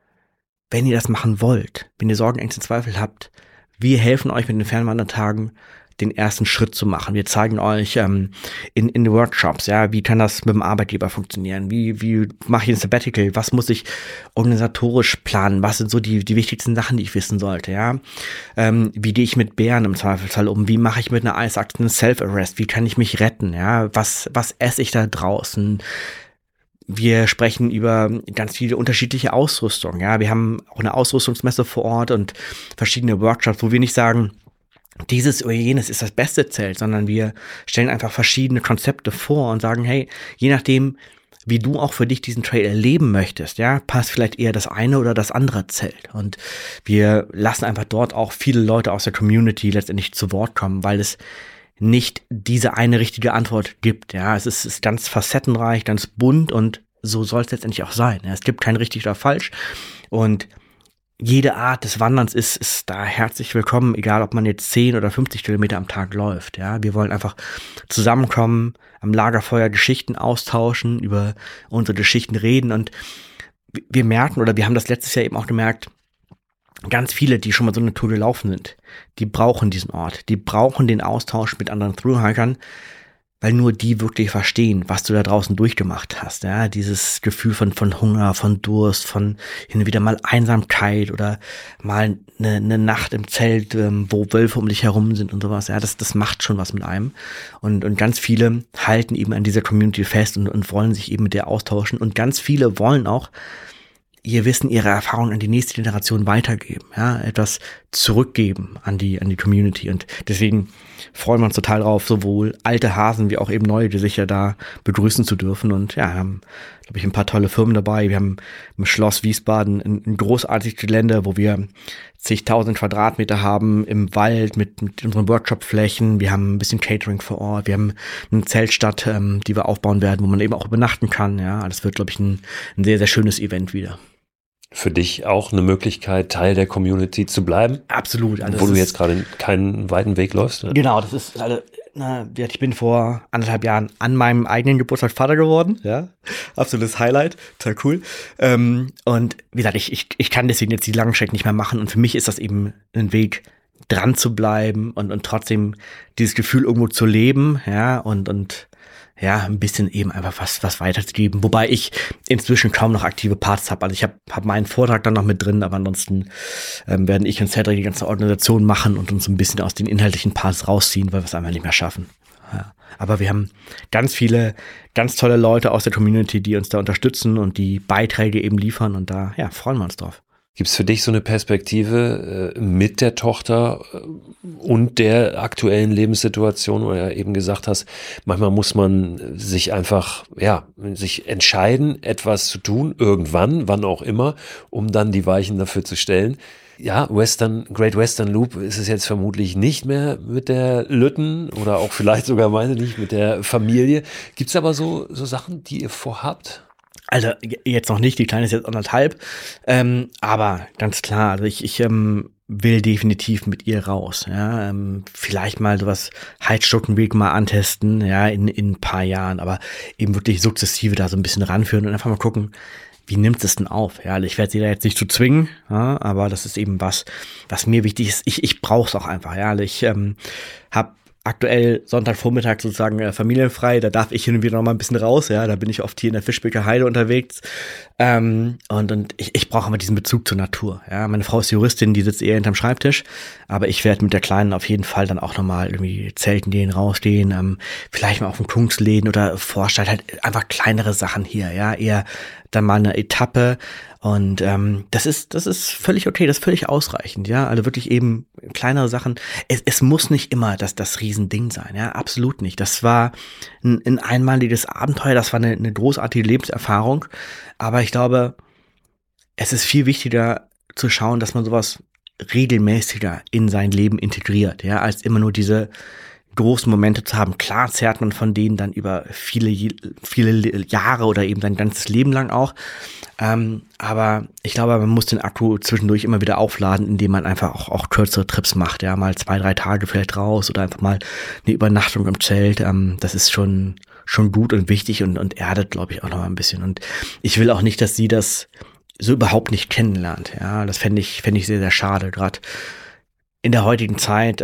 wenn ihr das machen wollt, wenn ihr Sorgen, Ängste, Zweifel habt, wir helfen euch mit den Fernwandertagen, den ersten Schritt zu machen. Wir zeigen euch in den Workshops, ja, wie kann das mit dem Arbeitgeber funktionieren? Wie mache ich ein Sabbatical? Was muss ich organisatorisch planen? Was sind so die wichtigsten Sachen, die ich wissen sollte? Ja, wie gehe ich mit Bären im Zweifelsfall um? Wie mache ich mit einer Eisachse einen Self-Arrest? Wie kann ich mich retten? Ja, was esse ich da draußen? Wir sprechen über ganz viele unterschiedliche Ausrüstung. Ja, wir haben auch eine Ausrüstungsmesse vor Ort und verschiedene Workshops, wo wir nicht sagen, dieses oder jenes ist das beste Zelt, sondern wir stellen einfach verschiedene Konzepte vor und sagen, hey, je nachdem, wie du auch für dich diesen Trail erleben möchtest, ja, passt vielleicht eher das eine oder das andere Zelt. Und wir lassen einfach dort auch viele Leute aus der Community letztendlich zu Wort kommen, weil es nicht diese eine richtige Antwort gibt. Ja, es ist ganz facettenreich, ganz bunt und so soll es letztendlich auch sein. Ja, es gibt kein richtig oder falsch und jede Art des Wanderns ist da herzlich willkommen, egal ob man jetzt 10 oder 50 Kilometer am Tag läuft. Ja, wir wollen einfach zusammenkommen, am Lagerfeuer Geschichten austauschen, über unsere Geschichten reden und wir merken, oder wir haben das letztes Jahr eben auch gemerkt, ganz viele, die schon mal so eine Tour gelaufen sind, die brauchen diesen Ort, die brauchen den Austausch mit anderen Thru-Hikern, weil nur die wirklich verstehen, was du da draußen durchgemacht hast. Ja, dieses Gefühl von Hunger, von Durst, von hin und wieder mal Einsamkeit oder mal eine Nacht im Zelt, wo Wölfe um dich herum sind und sowas. Ja, das macht schon was mit einem. Und ganz viele halten eben an dieser Community fest und wollen sich eben mit der austauschen. Und ganz viele wollen auch ihr Wissen, ihre Erfahrungen an die nächste Generation weitergeben, ja, etwas zurückgeben an die Community und deswegen freuen wir uns total drauf, sowohl alte Hasen wie auch eben neue Gesichter da begrüßen zu dürfen und ja, haben, glaube ich, ein paar tolle Firmen dabei. Wir haben im Schloss Wiesbaden ein großartiges Gelände, wo wir zigtausend Quadratmeter haben im Wald mit unseren Workshop-Flächen. Wir haben ein bisschen Catering vor Ort. Wir haben eine Zeltstadt, die wir aufbauen werden, wo man eben auch übernachten kann. Ja, das wird, glaube ich, ein sehr, sehr schönes Event wieder. Für dich auch eine Möglichkeit, Teil der Community zu bleiben? Absolut. Also wo du jetzt gerade keinen weiten Weg läufst? Ne? Genau, das ist, also, ich bin vor 1,5 Jahren an meinem eigenen Geburtstag Vater geworden. Ja, absolutes Highlight, total cool. Und wie gesagt, ich kann deswegen jetzt die langen Strecken nicht mehr machen. Und für mich ist das eben ein Weg, dran zu bleiben und trotzdem dieses Gefühl irgendwo zu leben. Ja, und ja, ein bisschen eben einfach was weiterzugeben. Wobei ich inzwischen kaum noch aktive Parts habe. Also ich habe meinen Vortrag dann noch mit drin, aber ansonsten werden ich und Cedric die ganze Organisation machen und uns ein bisschen aus den inhaltlichen Parts rausziehen, weil wir es einfach nicht mehr schaffen. Ja. Aber wir haben ganz viele, ganz tolle Leute aus der Community, die uns da unterstützen und die Beiträge eben liefern und da, ja, freuen wir uns drauf. Gibt es für dich so eine Perspektive mit der Tochter und der aktuellen Lebenssituation, wo du ja eben gesagt hast, manchmal muss man sich einfach, ja, sich entscheiden, etwas zu tun, irgendwann, wann auch immer, um dann die Weichen dafür zu stellen. Ja, Great Western Loop ist es jetzt vermutlich nicht mehr mit der Lütten oder auch vielleicht sogar, weiß ich nicht, mit der Familie. Gibt es aber so Sachen, die ihr vorhabt? Also jetzt noch nicht, die Kleine ist jetzt 1,5, aber ganz klar, also ich will definitiv mit ihr raus, ja, vielleicht mal sowas Heizstuckenweg mal antesten, ja, in ein paar Jahren, aber eben wirklich sukzessive da so ein bisschen ranführen und einfach mal gucken, wie nimmt es denn auf? Ja, also ich werde sie da jetzt nicht zu zwingen, ja, aber das ist eben was mir wichtig ist. Ich brauche es auch einfach, ja, also ich habe aktuell Sonntagvormittag sozusagen familienfrei, da darf ich hin und wieder noch mal ein bisschen raus, ja, da bin ich oft hier in der Fischbecker Heide unterwegs und ich brauche immer diesen Bezug zur Natur, ja, meine Frau ist Juristin, die sitzt eher hinterm Schreibtisch, aber ich werde mit der Kleinen auf jeden Fall dann auch noch mal irgendwie zelten gehen, rausgehen, vielleicht mal auf den Kunstläden oder Vorstadt, halt einfach kleinere Sachen hier, ja, eher dann mal eine Etappe und das ist völlig okay, das ist völlig ausreichend, ja, also wirklich eben kleinere Sachen. Es muss nicht immer das Riesending sein, ja, absolut nicht. Das war ein einmaliges Abenteuer, das war eine großartige Lebenserfahrung, aber ich glaube, es ist viel wichtiger zu schauen, dass man sowas regelmäßiger in sein Leben integriert, ja, als immer nur diese großen Momente zu haben. Klar zehrt man von denen dann über viele Jahre oder eben sein ganzes Leben lang auch. Aber ich glaube, man muss den Akku zwischendurch immer wieder aufladen, indem man einfach auch kürzere Trips macht. Ja, mal 2-3 Tage vielleicht raus oder einfach mal eine Übernachtung im Zelt. Das ist schon gut und wichtig und erdet, glaube ich, auch noch ein bisschen. Und ich will auch nicht, dass sie das so überhaupt nicht kennenlernt. Ja, das fände ich sehr, sehr schade. Gerade in der heutigen Zeit,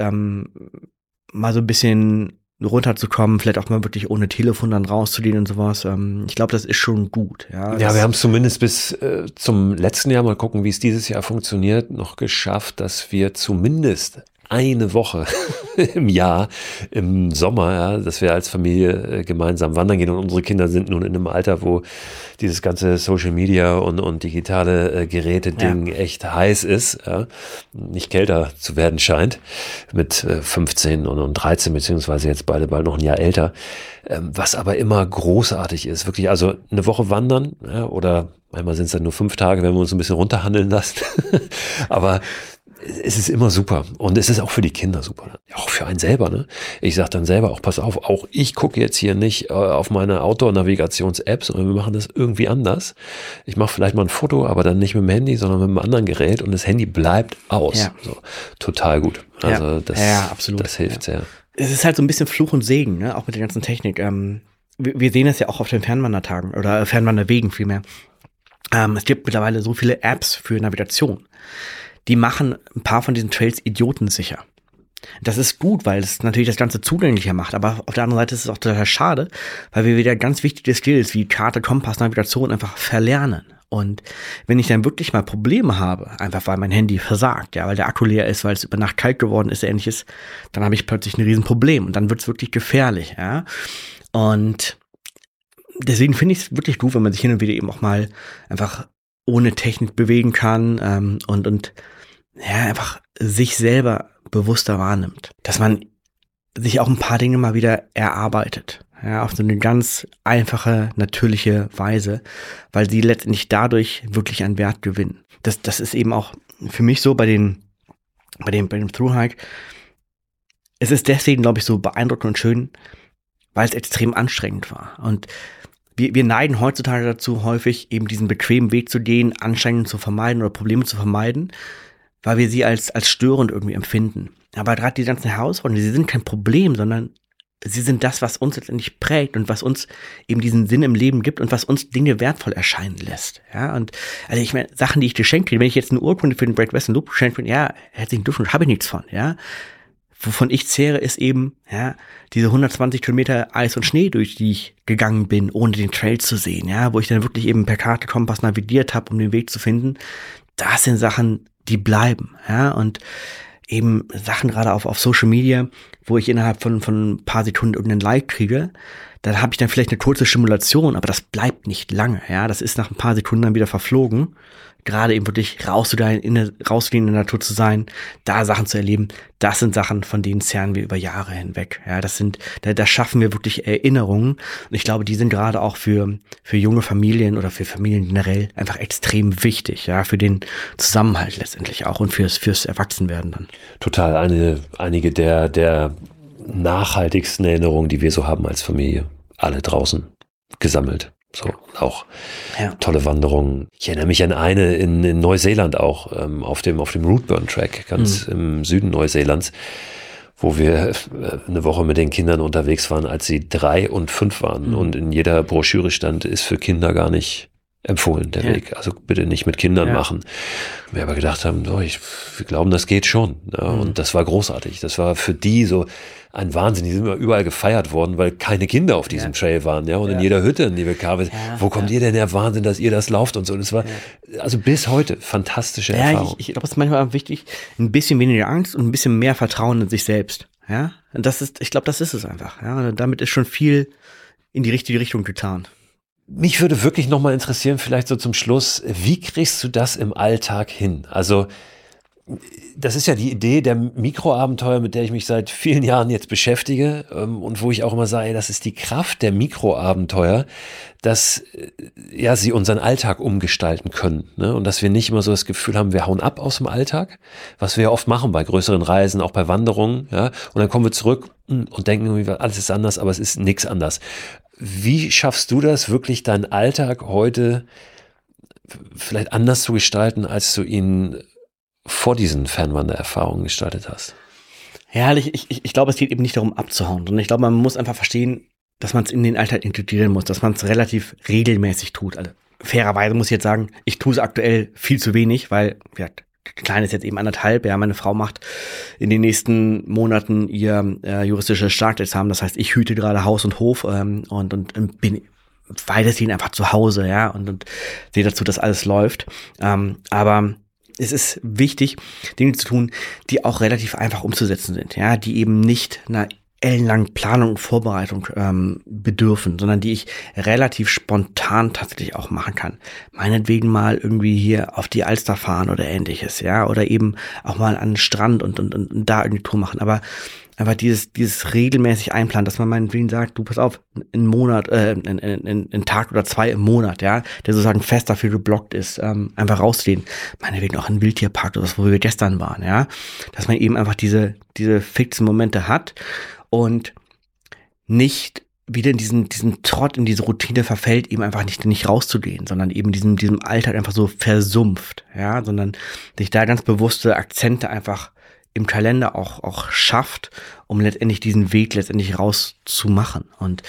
mal so ein bisschen runterzukommen, vielleicht auch mal wirklich ohne Telefon dann rauszugehen und sowas. Ich glaube, das ist schon gut. Ja, wir haben es zumindest bis zum letzten Jahr, mal gucken, wie es dieses Jahr funktioniert, noch geschafft, dass wir zumindest eine Woche im Jahr, im Sommer, ja, dass wir als Familie gemeinsam wandern gehen. Und unsere Kinder sind nun in einem Alter, wo dieses ganze Social Media und digitale Geräte-Ding echt heiß ist, ja, nicht kälter zu werden scheint, mit 15 und 13, beziehungsweise jetzt beide bald noch ein Jahr älter, was aber immer großartig ist, wirklich, also eine Woche wandern, ja, oder einmal sind es dann nur 5 Tage, wenn wir uns ein bisschen runterhandeln lassen, aber es ist immer super und es ist auch für die Kinder super, ne? Auch für einen selber. Ne? Ich sage dann selber auch, pass auf, auch ich gucke jetzt hier nicht auf meine Outdoor-Navigations-App, sondern wir machen das irgendwie anders. Ich mache vielleicht mal ein Foto, aber dann nicht mit dem Handy, sondern mit einem anderen Gerät und das Handy bleibt aus. Ja. So, total gut. Also absolut. Das hilft sehr. Es ist halt so ein bisschen Fluch und Segen, ne? Auch mit der ganzen Technik. Wir sehen das ja auch auf den Fernwandertagen oder Fernwanderwegen vielmehr. Es gibt mittlerweile so viele Apps für Navigation. Die machen ein paar von diesen Trails idiotensicher. Das ist gut, weil es natürlich das Ganze zugänglicher macht, aber auf der anderen Seite ist es auch total schade, weil wir wieder ganz wichtige Skills wie Karte, Kompass, Navigation einfach verlernen. Und wenn ich dann wirklich mal Probleme habe, einfach weil mein Handy versagt, ja, weil der Akku leer ist, weil es über Nacht kalt geworden ist, ähnliches, dann habe ich plötzlich ein Riesenproblem und dann wird es wirklich gefährlich, ja. Und deswegen finde ich es wirklich gut, wenn man sich hin und wieder eben auch mal einfach ohne Technik bewegen kann und einfach sich selber bewusster wahrnimmt. Dass man sich auch ein paar Dinge mal wieder erarbeitet. Ja, auf so eine ganz einfache, natürliche Weise, weil sie letztendlich dadurch wirklich an Wert gewinnen. Das ist eben auch für mich so bei dem Thru-Hike. Es ist deswegen, glaube ich, so beeindruckend und schön, weil es extrem anstrengend war. Und wir neigen heutzutage dazu, häufig eben diesen bequemen Weg zu gehen, Anstrengungen zu vermeiden oder Probleme zu vermeiden, weil wir sie als störend irgendwie empfinden. Aber gerade die ganzen Herausforderungen, sie sind kein Problem, sondern sie sind das, was uns letztendlich prägt und was uns eben diesen Sinn im Leben gibt und was uns Dinge wertvoll erscheinen lässt. Ja, und also ich meine, Sachen, die ich geschenkt kriege, wenn ich jetzt eine Urkunde für den Great Western Loop geschenkt kriege, ja, herzlichen Glückwunsch, habe ich nichts von, ja. Wovon ich zehre, ist eben, ja, diese 120 Kilometer Eis und Schnee, durch die ich gegangen bin, ohne den Trail zu sehen, ja, wo ich dann wirklich eben per Karte, Kompass navigiert habe, um den Weg zu finden. Das sind Sachen, die bleiben, ja, und eben Sachen gerade auf Social Media, wo ich innerhalb von ein paar Sekunden irgendeinen Like kriege, dann habe ich dann vielleicht eine kurze Stimulation, aber das bleibt nicht lange, ja, das ist nach ein paar Sekunden dann wieder verflogen. Gerade eben wirklich rausgehen in der Natur zu sein, da Sachen zu erleben, das sind Sachen, von denen zehren wir über Jahre hinweg. Ja, da schaffen wir wirklich Erinnerungen. Und ich glaube, die sind gerade auch für junge Familien oder für Familien generell einfach extrem wichtig, ja, für den Zusammenhalt letztendlich auch und fürs Erwachsenwerden dann. Total, einige der nachhaltigsten Erinnerungen, die wir so haben als Familie, alle draußen gesammelt. So, auch tolle Wanderungen. Ich erinnere mich an eine in Neuseeland auch, auf dem Rootburn Track, ganz im Süden Neuseelands, wo wir eine Woche mit den Kindern unterwegs waren, als sie 3 und 5 waren. Und in jeder Broschüre stand, ist für Kinder gar nicht empfohlen, der Weg. Also bitte nicht mit Kindern machen. Wir aber gedacht haben, wir glauben, das geht schon. Ja, und das war großartig. Das war für die so ein Wahnsinn. Die sind immer überall gefeiert worden, weil keine Kinder auf diesem Trail waren. Ja, und in jeder Hütte, in die wir kamen, wo kommt ihr denn der Wahnsinn, dass ihr das lauft und so. Und es war also bis heute fantastische Erfahrung. Ich glaube, es ist manchmal wichtig, ein bisschen weniger Angst und ein bisschen mehr Vertrauen in sich selbst. Ja, und ich glaube, das ist es einfach. Ja, und damit ist schon viel in die richtige Richtung getan. Mich würde wirklich nochmal interessieren, vielleicht so zum Schluss, wie kriegst du das im Alltag hin? Also das ist ja die Idee der Mikroabenteuer, mit der ich mich seit vielen Jahren jetzt beschäftige und wo ich auch immer sage, das ist die Kraft der Mikroabenteuer, dass sie unseren Alltag umgestalten können, ne? Und dass wir nicht immer so das Gefühl haben, wir hauen ab aus dem Alltag, was wir ja oft machen bei größeren Reisen, auch bei Wanderungen, ja? Und dann kommen wir zurück und denken irgendwie, alles ist anders, aber es ist nichts anders. Wie schaffst du das, wirklich deinen Alltag heute vielleicht anders zu gestalten, als du ihn vor diesen Fernwandererfahrungen gestaltet hast? Ja, ich glaube, es geht eben nicht darum abzuhauen, sondern ich glaube, man muss einfach verstehen, dass man es in den Alltag integrieren muss, dass man es relativ regelmäßig tut. Also fairerweise muss ich jetzt sagen, ich tue es aktuell viel zu wenig, weil Klein ist jetzt eben 1,5, ja, meine Frau macht in den nächsten Monaten ihr juristisches Staatsexamen, das heißt, ich hüte gerade Haus und Hof und bin weitestgehend einfach zu Hause, ja, und sehe dazu, dass alles läuft. Aber es ist wichtig, Dinge zu tun, die auch relativ einfach umzusetzen sind, ja, die eben nicht einer ellenlangen Planung und Vorbereitung bedürfen, sondern die ich relativ spontan tatsächlich auch machen kann. Meinetwegen mal irgendwie hier auf die Alster fahren oder ähnliches, ja, oder eben auch mal an den Strand und da irgendwie Tour machen, aber dieses regelmäßig einplanen, dass man meinetwegen sagt, du pass auf, einen Monat, einen Tag oder 2 im Monat, ja, der sozusagen fest dafür geblockt ist, einfach rauszugehen. Meinetwegen auch in Wildtierpark oder was, wo wir gestern waren, ja, dass man eben einfach diese fixen Momente hat und nicht wieder in diesen Trott, in diese Routine verfällt, eben einfach nicht rauszugehen, sondern eben diesem Alltag einfach so versumpft, ja, sondern sich da ganz bewusste Akzente einfach im Kalender auch schafft, um letztendlich diesen Weg letztendlich rauszumachen. Und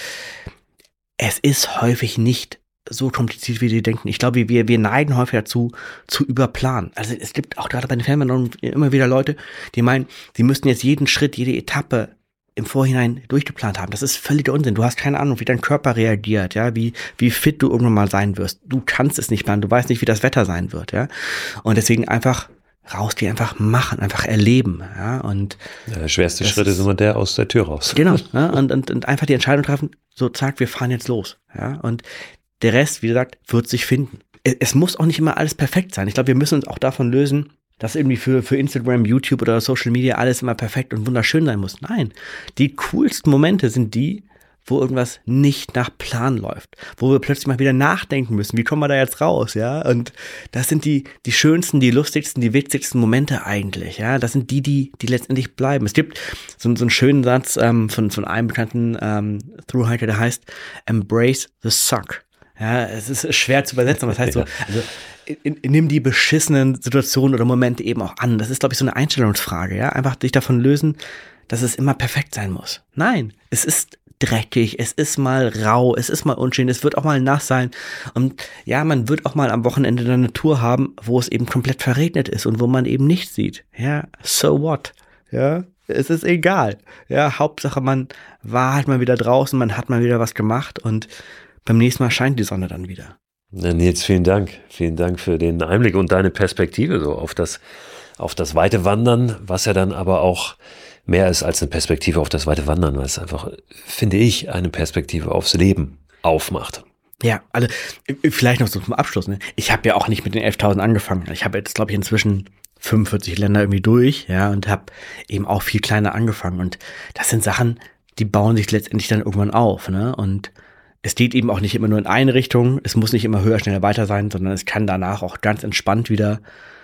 es ist häufig nicht so kompliziert, wie wir denken. Ich glaube, wir neigen häufig dazu, zu überplanen. Also es gibt auch gerade bei den Fernwanderungen immer wieder Leute, die meinen, sie müssten jetzt jeden Schritt, jede Etappe im Vorhinein durchgeplant haben. Das ist völliger Unsinn. Du hast keine Ahnung, wie dein Körper reagiert, ja, wie fit du irgendwann mal sein wirst. Du kannst es nicht planen, du weißt nicht, wie das Wetter sein wird, ja. Und deswegen einfach rausgehen, einfach machen, einfach erleben, ja, und der schwerste Schritt ist immer der aus der Tür raus. Genau, ja, und einfach die Entscheidung treffen, so zack, wir fahren jetzt los, ja, und der Rest, wie gesagt, wird sich finden. Es muss auch nicht immer alles perfekt sein. Ich glaube, wir müssen uns auch davon lösen, dass irgendwie für Instagram, YouTube oder Social Media alles immer perfekt und wunderschön sein muss. Nein, die coolsten Momente sind die, wo irgendwas nicht nach Plan läuft, wo wir plötzlich mal wieder nachdenken müssen, wie kommen wir da jetzt raus, ja, und das sind die schönsten, die lustigsten, die witzigsten Momente eigentlich, ja, das sind die letztendlich bleiben. Es gibt so einen schönen Satz von einem bekannten Thru-Hiker, der heißt, embrace the suck. Ja, es ist schwer zu übersetzen, aber das heißt so, also nimm die beschissenen Situationen oder Momente eben auch an. Das ist, glaube ich, so eine Einstellungsfrage, ja, einfach dich davon lösen, dass es immer perfekt sein muss. Nein, es ist dreckig, es ist mal rau, es ist mal unschön, es wird auch mal nass sein und ja, man wird auch mal am Wochenende eine Tour haben, wo es eben komplett verregnet ist und wo man eben nichts sieht. Ja, so what? Ja, es ist egal. Ja, Hauptsache man war halt mal wieder draußen, man hat mal wieder was gemacht und beim nächsten Mal scheint die Sonne dann wieder. Na, Nils, vielen Dank. Vielen Dank für den Einblick und deine Perspektive so auf das weite Wandern, was ja dann aber auch mehr ist als eine Perspektive auf das weite Wandern, weil es einfach, finde ich, eine Perspektive aufs Leben aufmacht. Ja, also vielleicht noch so zum Abschluss. Ne? Ich habe ja auch nicht mit den 11.000 angefangen. Ich habe jetzt, glaube ich, inzwischen 45 Länder irgendwie durch, ja, und habe eben auch viel kleiner angefangen. Und das sind Sachen, die bauen sich letztendlich dann irgendwann auf, ne? Und es geht eben auch nicht immer nur in eine Richtung. Es muss nicht immer höher, schneller, weiter sein, sondern es kann danach auch ganz entspannt wieder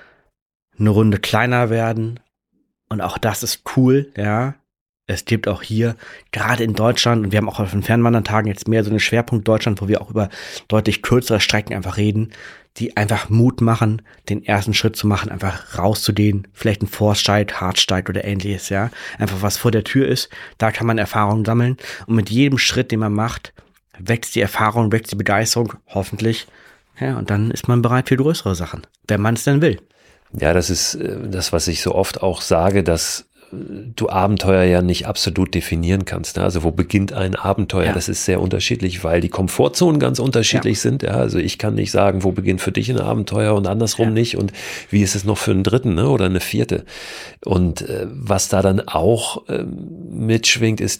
eine Runde kleiner werden. Und auch das ist cool, ja. Es gibt auch hier, gerade in Deutschland, und wir haben auch auf den Fernwandertagen jetzt mehr so einen Schwerpunkt Deutschland, wo wir auch über deutlich kürzere Strecken einfach reden, die einfach Mut machen, den ersten Schritt zu machen, einfach rauszugehen, vielleicht ein Forststeig, Hartsteig oder ähnliches, ja. Einfach was vor der Tür ist, da kann man Erfahrungen sammeln. Und mit jedem Schritt, den man macht, wächst die Erfahrung, wächst die Begeisterung, hoffentlich. Ja, und dann ist man bereit für größere Sachen, wenn man es denn will. Ja, das ist das, was ich so oft auch sage, dass du Abenteuer ja nicht absolut definieren kannst. Ne? Also wo beginnt ein Abenteuer? Ja. Das ist sehr unterschiedlich, weil die Komfortzonen ganz unterschiedlich sind. Ja? Also ich kann nicht sagen, wo beginnt für dich ein Abenteuer und andersrum nicht. Und wie ist es noch für einen dritten, ne? Oder eine vierte? Und was da dann auch mitschwingt, ist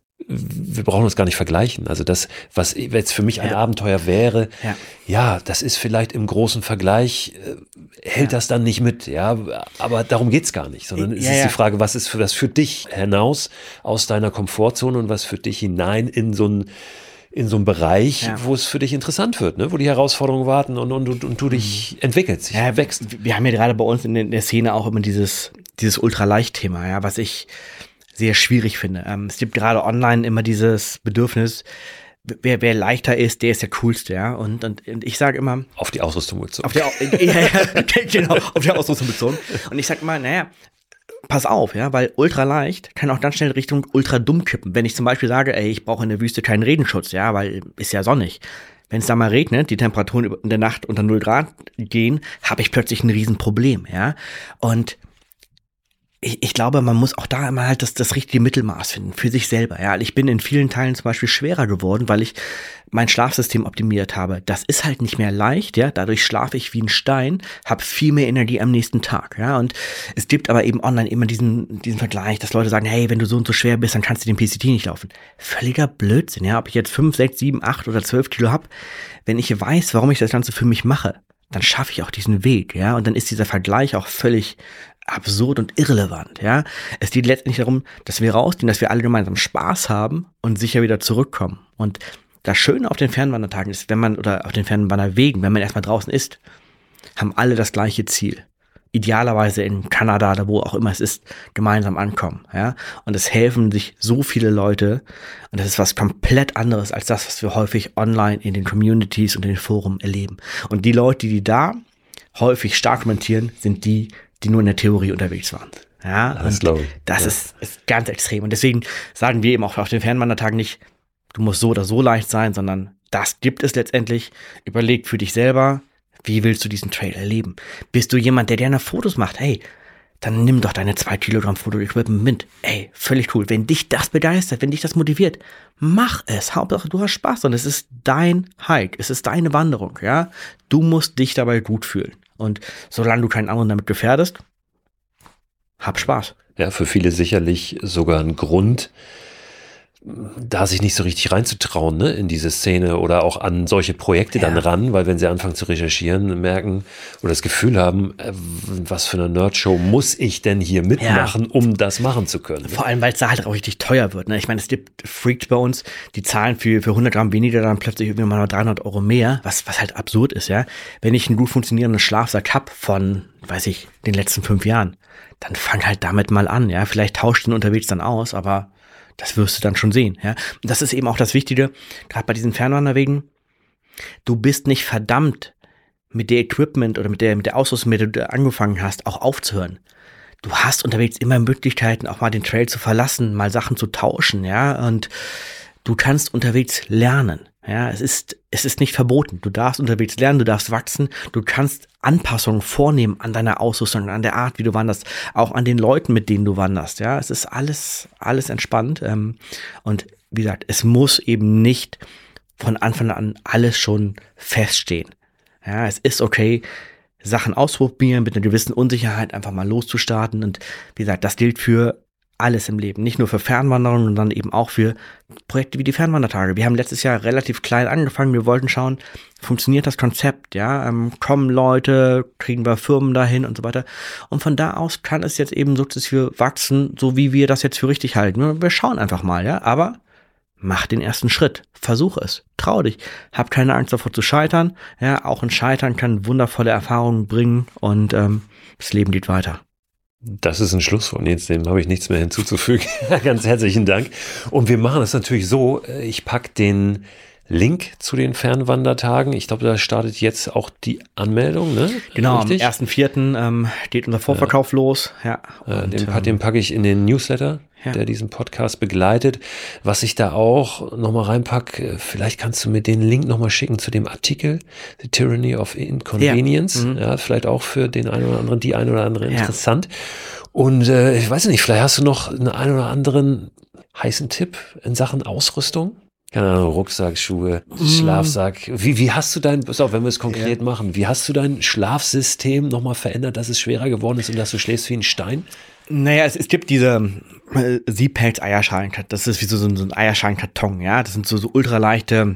wir brauchen uns gar nicht vergleichen. Also das, was jetzt für mich ein Abenteuer wäre, ja, das ist vielleicht im großen Vergleich, hält das dann nicht mit, ja, aber darum geht's gar nicht, sondern es ist die Frage, was ist das für dich hinaus aus deiner Komfortzone und was für dich hinein in so einen Bereich, wo es für dich interessant wird, ne? Wo die Herausforderungen warten und du dich entwickelst, wächst. Wir haben ja gerade bei uns in der Szene auch immer dieses Ultraleicht-Thema, ja, was ich sehr schwierig finde. Es gibt gerade online immer dieses Bedürfnis, wer leichter ist, der ist der Coolste, ja. Und ich sage immer... Auf die Ausrüstung bezogen. Genau, auf die Ausrüstung bezogen. Und ich sage immer, naja, pass auf, ja, weil ultraleicht kann auch ganz schnell Richtung ultra dumm kippen. Wenn ich zum Beispiel sage, ey, ich brauche in der Wüste keinen Regenschutz, ja, weil ist ja sonnig. Wenn es da mal regnet, die Temperaturen in der Nacht unter 0 Grad gehen, habe ich plötzlich ein Riesenproblem, ja. Und ich glaube, man muss auch da immer halt das richtige Mittelmaß finden für sich selber. Ja, ich bin in vielen Teilen zum Beispiel schwerer geworden, weil ich mein Schlafsystem optimiert habe. Das ist halt nicht mehr leicht, ja. Dadurch schlafe ich wie ein Stein, habe viel mehr Energie am nächsten Tag, ja. Und es gibt aber eben online immer diesen Vergleich, dass Leute sagen, hey, wenn du so und so schwer bist, dann kannst du den PCT nicht laufen. Völliger Blödsinn, ja. Ob ich jetzt 5, 6, 7, 8 oder 12 Kilo habe, wenn ich weiß, warum ich das Ganze für mich mache, dann schaffe ich auch diesen Weg, ja. Und dann ist dieser Vergleich auch völlig absurd und irrelevant, ja. Es geht letztendlich darum, dass wir rausgehen, dass wir alle gemeinsam Spaß haben und sicher wieder zurückkommen. Und das Schöne auf den Fernwandertagen ist, oder auf den Fernwanderwegen, wenn man erstmal draußen ist, haben alle das gleiche Ziel. Idealerweise in Kanada oder wo auch immer es ist, gemeinsam ankommen, ja. Und es helfen sich so viele Leute und das ist was komplett anderes als das, was wir häufig online in den Communities und in den Foren erleben. Und die Leute, die da häufig stark kommentieren, sind die nur in der Theorie unterwegs waren. Ja, das ist ganz extrem. Und deswegen sagen wir eben auch auf den Fernwandertagen nicht, du musst so oder so leicht sein, sondern das gibt es letztendlich. Überleg für dich selber, wie willst du diesen Trail erleben? Bist du jemand, der gerne Fotos macht? Hey, dann nimm doch deine 2 Kilogramm Foto-Equipment mit. Ey, völlig cool. Wenn dich das begeistert, wenn dich das motiviert, mach es. Hauptsache, du hast Spaß und es ist dein Hike. Es ist deine Wanderung, ja. Du musst dich dabei gut fühlen. Und solange du keinen anderen damit gefährdest, hab Spaß. Ja, für viele sicherlich sogar ein Grund, da sich nicht so richtig reinzutrauen, ne, in diese Szene oder auch an solche Projekte dann ran, weil wenn sie anfangen zu recherchieren, merken oder das Gefühl haben, was für eine Nerdshow muss ich denn hier mitmachen, um das machen zu können. Vor allem, weil es da halt auch richtig teuer wird. Ne? Ich meine, es gibt Freaks bei uns, die zahlen für 100 Gramm weniger dann plötzlich irgendwie mal 300 Euro mehr, was halt absurd ist, ja. Wenn ich einen gut funktionierenden Schlafsack hab von, weiß ich, den letzten 5 Jahren, dann fang halt damit mal an, ja. Vielleicht tauscht den unterwegs dann aus, aber das wirst du dann schon sehen, ja. Und das ist eben auch das Wichtige, gerade bei diesen Fernwanderwegen. Du bist nicht verdammt, mit der Equipment oder mit der Ausrüstung, mit der du angefangen hast, auch aufzuhören. Du hast unterwegs immer Möglichkeiten, auch mal den Trail zu verlassen, mal Sachen zu tauschen, ja. Und du kannst unterwegs lernen, ja. Es ist nicht verboten. Du darfst unterwegs lernen, du darfst wachsen, du kannst Anpassungen vornehmen an deiner Ausrüstung, an der Art, wie du wanderst, auch an den Leuten, mit denen du wanderst, ja. Es ist alles entspannt. Und wie gesagt, es muss eben nicht von Anfang an alles schon feststehen. Ja, es ist okay, Sachen ausprobieren, mit einer gewissen Unsicherheit einfach mal loszustarten. Und wie gesagt, das gilt für alles im Leben. Nicht nur für Fernwanderungen, sondern eben auch für Projekte wie die Fernwandertage. Wir haben letztes Jahr relativ klein angefangen. Wir wollten schauen, funktioniert das Konzept, ja? Kommen Leute, kriegen wir Firmen dahin und so weiter. Und von da aus kann es jetzt eben sukzessive wachsen, so wie wir das jetzt für richtig halten. Wir schauen einfach mal, ja? Aber mach den ersten Schritt. Versuch es. Trau dich. Hab keine Angst davor zu scheitern. Ja, auch ein Scheitern kann wundervolle Erfahrungen bringen und das Leben geht weiter. Das ist ein Schlusswort, jetzt dem habe ich nichts mehr hinzuzufügen. Ganz herzlichen Dank. Und wir machen es natürlich so, ich packe den Link zu den Fernwandertagen. Ich glaube, da startet jetzt auch die Anmeldung, ne? Genau, richtig? Am 1.4. Geht unser Vorverkauf los. Ja, den packe ich in den Newsletter, der diesen Podcast begleitet. Was ich da auch nochmal reinpacke, vielleicht kannst du mir den Link nochmal schicken zu dem Artikel, The Tyranny of Inconvenience. Ja, vielleicht auch für den einen oder anderen, die eine oder andere interessant. Und ich weiß nicht, vielleicht hast du noch einen oder anderen heißen Tipp in Sachen Ausrüstung? Keine Ahnung, Rucksack, Schuhe, Schlafsack. Wie hast du pass auf, wenn wir es konkret machen, wie hast du dein Schlafsystem nochmal verändert, dass es schwerer geworden ist und dass du schläfst wie ein Stein? Naja, es gibt diese Z-Packs Eierschalenkarton. Das ist wie so ein Eierschalenkarton, ja. Das sind so ultraleichte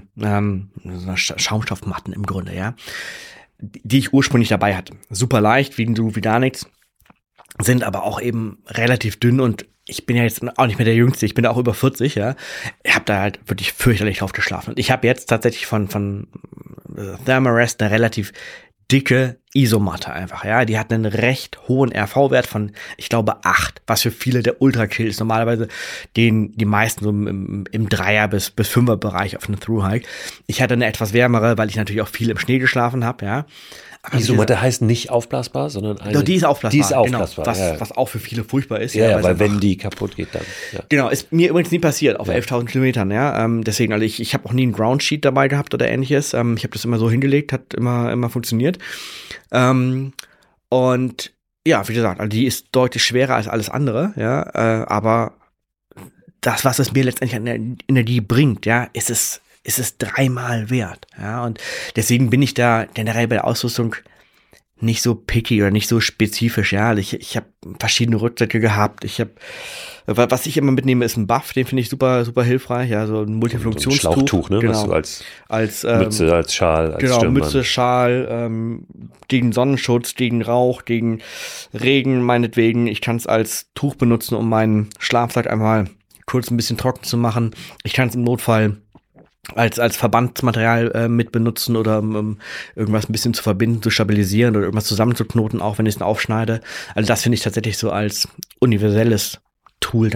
Schaumstoffmatten im Grunde, ja. Die ich ursprünglich dabei hatte. Super leicht, wiegen so wie gar nichts. Sind aber auch eben relativ dünn und ich bin ja jetzt auch nicht mehr der Jüngste, ich bin auch über 40, ja. Ich habe da halt wirklich fürchterlich drauf geschlafen. Und ich habe jetzt tatsächlich von Thermarest eine relativ dicke Isomatte einfach, ja. Die hat einen recht hohen RV-Wert von, ich glaube, 8, was für viele der Ultra-Kill ist. Normalerweise die meisten so im 3er bis 5er Bereich auf einem Thru-Hike. Ich hatte eine etwas wärmere, weil ich natürlich auch viel im Schnee geschlafen habe, ja. Isomatte heißt nicht aufblasbar, sondern eine... Doch, die ist aufblasbar. Die ist aufblasbar, genau, was auch für viele furchtbar ist. Ja, weil wenn die kaputt geht, dann... Ja. Genau, ist mir übrigens nie passiert, auf 11.000 Kilometern, ja. Deswegen, also ich habe auch nie einen Groundsheet dabei gehabt oder ähnliches. Ich habe das immer so hingelegt, hat immer funktioniert. Und ja, wie gesagt, also die ist deutlich schwerer als alles andere, ja, aber das, was es mir letztendlich an Energie bringt, ja, ist es 3-mal wert, ja, und deswegen bin ich da generell bei der Ausrüstung nicht so picky oder nicht so spezifisch, ja, also ich habe verschiedene Rucksäcke gehabt, was ich immer mitnehme, ist ein Buff, den finde ich super, super hilfreich, ja, so ein Multifunktionstuch. So ein Schlauchtuch, ne, genau. Was du als Mütze, als Schal, als genau, Stirnband. Mütze, Schal, gegen Sonnenschutz, gegen Rauch, gegen Regen meinetwegen. Ich kann es als Tuch benutzen, um meinen Schlafsack einmal kurz ein bisschen trocken zu machen. Ich kann es im Notfall als Verbandsmaterial mit benutzen oder irgendwas ein bisschen zu verbinden, zu stabilisieren oder irgendwas zusammenzuknoten, auch wenn ich es aufschneide. Also das finde ich tatsächlich so als universelles Tool,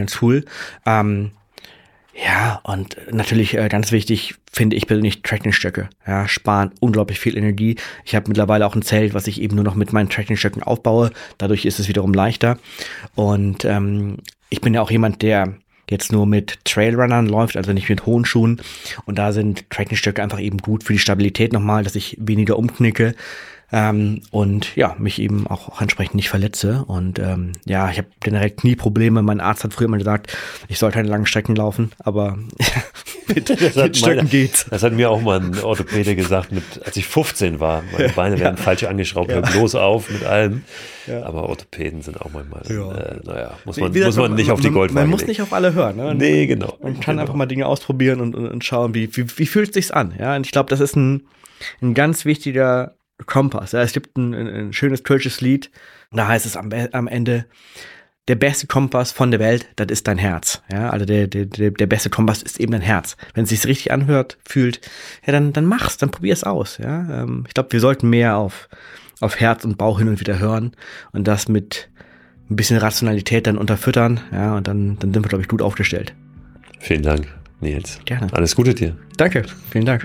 ja, und natürlich ganz wichtig finde ich persönlich Trekkingstöcke. Ja, sparen unglaublich viel Energie. Ich habe mittlerweile auch ein Zelt, was ich eben nur noch mit meinen Trekkingstöcken aufbaue. Dadurch ist es wiederum leichter. Und ich bin ja auch jemand, der jetzt nur mit Trailrunnern läuft, also nicht mit hohen Schuhen. Und da sind Trekkingstöcke einfach eben gut für die Stabilität nochmal, dass ich weniger umknicke. Und ja, mich eben auch entsprechend nicht verletze. Und ja, ich habe generell Knieprobleme. Mein Arzt hat früher immer gesagt, ich soll keine langen Strecken laufen, aber mit Stöcken geht's. Das hat mir auch mal ein Orthopäde gesagt, als ich 15 war. Meine Beine werden falsch angeschraubt, hört bloß auf mit allem. Ja. Aber Orthopäden sind auch manchmal, muss man nicht auf die Goldwaage Man muss nicht auf alle hören. Ne? Nee, genau. Man kann einfach mal Dinge ausprobieren und schauen, wie fühlt es sich an. Ja? Und ich glaube, das ist ein ganz wichtiger Kompass. Ja, es gibt ein schönes kölsches Lied, da heißt es am Ende, der beste Kompass von der Welt, das ist dein Herz. Ja, also der beste Kompass ist eben dein Herz. Wenn es sich richtig anhört, fühlt, ja, dann mach's, dann probier's aus. Ja, ich glaube, wir sollten mehr auf Herz und Bauch hin und wieder hören und das mit ein bisschen Rationalität dann unterfüttern. Ja, und dann sind wir, glaube ich, gut aufgestellt. Vielen Dank, Nils. Gerne. Alles Gute dir. Danke, vielen Dank.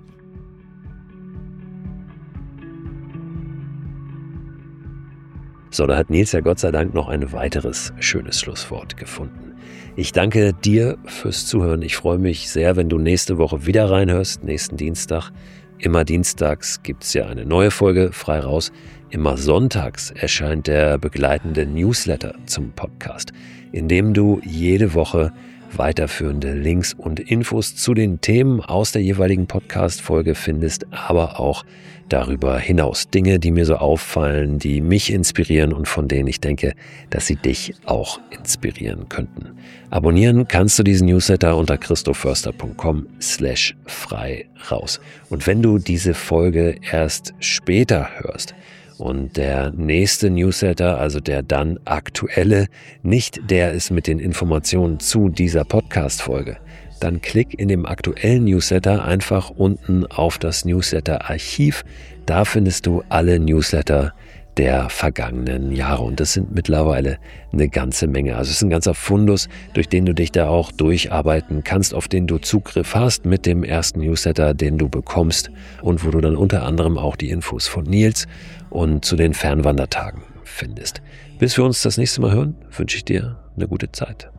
So, da hat Nils ja Gott sei Dank noch ein weiteres schönes Schlusswort gefunden. Ich danke dir fürs Zuhören. Ich freue mich sehr, wenn du nächste Woche wieder reinhörst, nächsten Dienstag. Immer dienstags gibt es ja eine neue Folge, frei raus. Immer sonntags erscheint der begleitende Newsletter zum Podcast, in dem du jede Woche weiterführende Links und Infos zu den Themen aus der jeweiligen Podcast-Folge findest, aber auch darüber hinaus Dinge, die mir so auffallen, die mich inspirieren und von denen ich denke, dass sie dich auch inspirieren könnten. Abonnieren kannst du diesen Newsletter unter christoförster.com/frei raus. Und wenn du diese Folge erst später hörst, und der nächste Newsletter, also der dann aktuelle, nicht der ist mit den Informationen zu dieser Podcast-Folge, dann klick in dem aktuellen Newsletter einfach unten auf das Newsletter-Archiv. Da findest du alle Newsletter der vergangenen Jahre. Und das sind mittlerweile eine ganze Menge. Also es ist ein ganzer Fundus, durch den du dich da auch durcharbeiten kannst, auf den du Zugriff hast mit dem ersten Newsletter, den du bekommst und wo du dann unter anderem auch die Infos von Nils und zu den Fernwandertagen findest. Bis wir uns das nächste Mal hören, wünsche ich dir eine gute Zeit.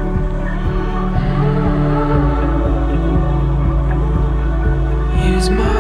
Use my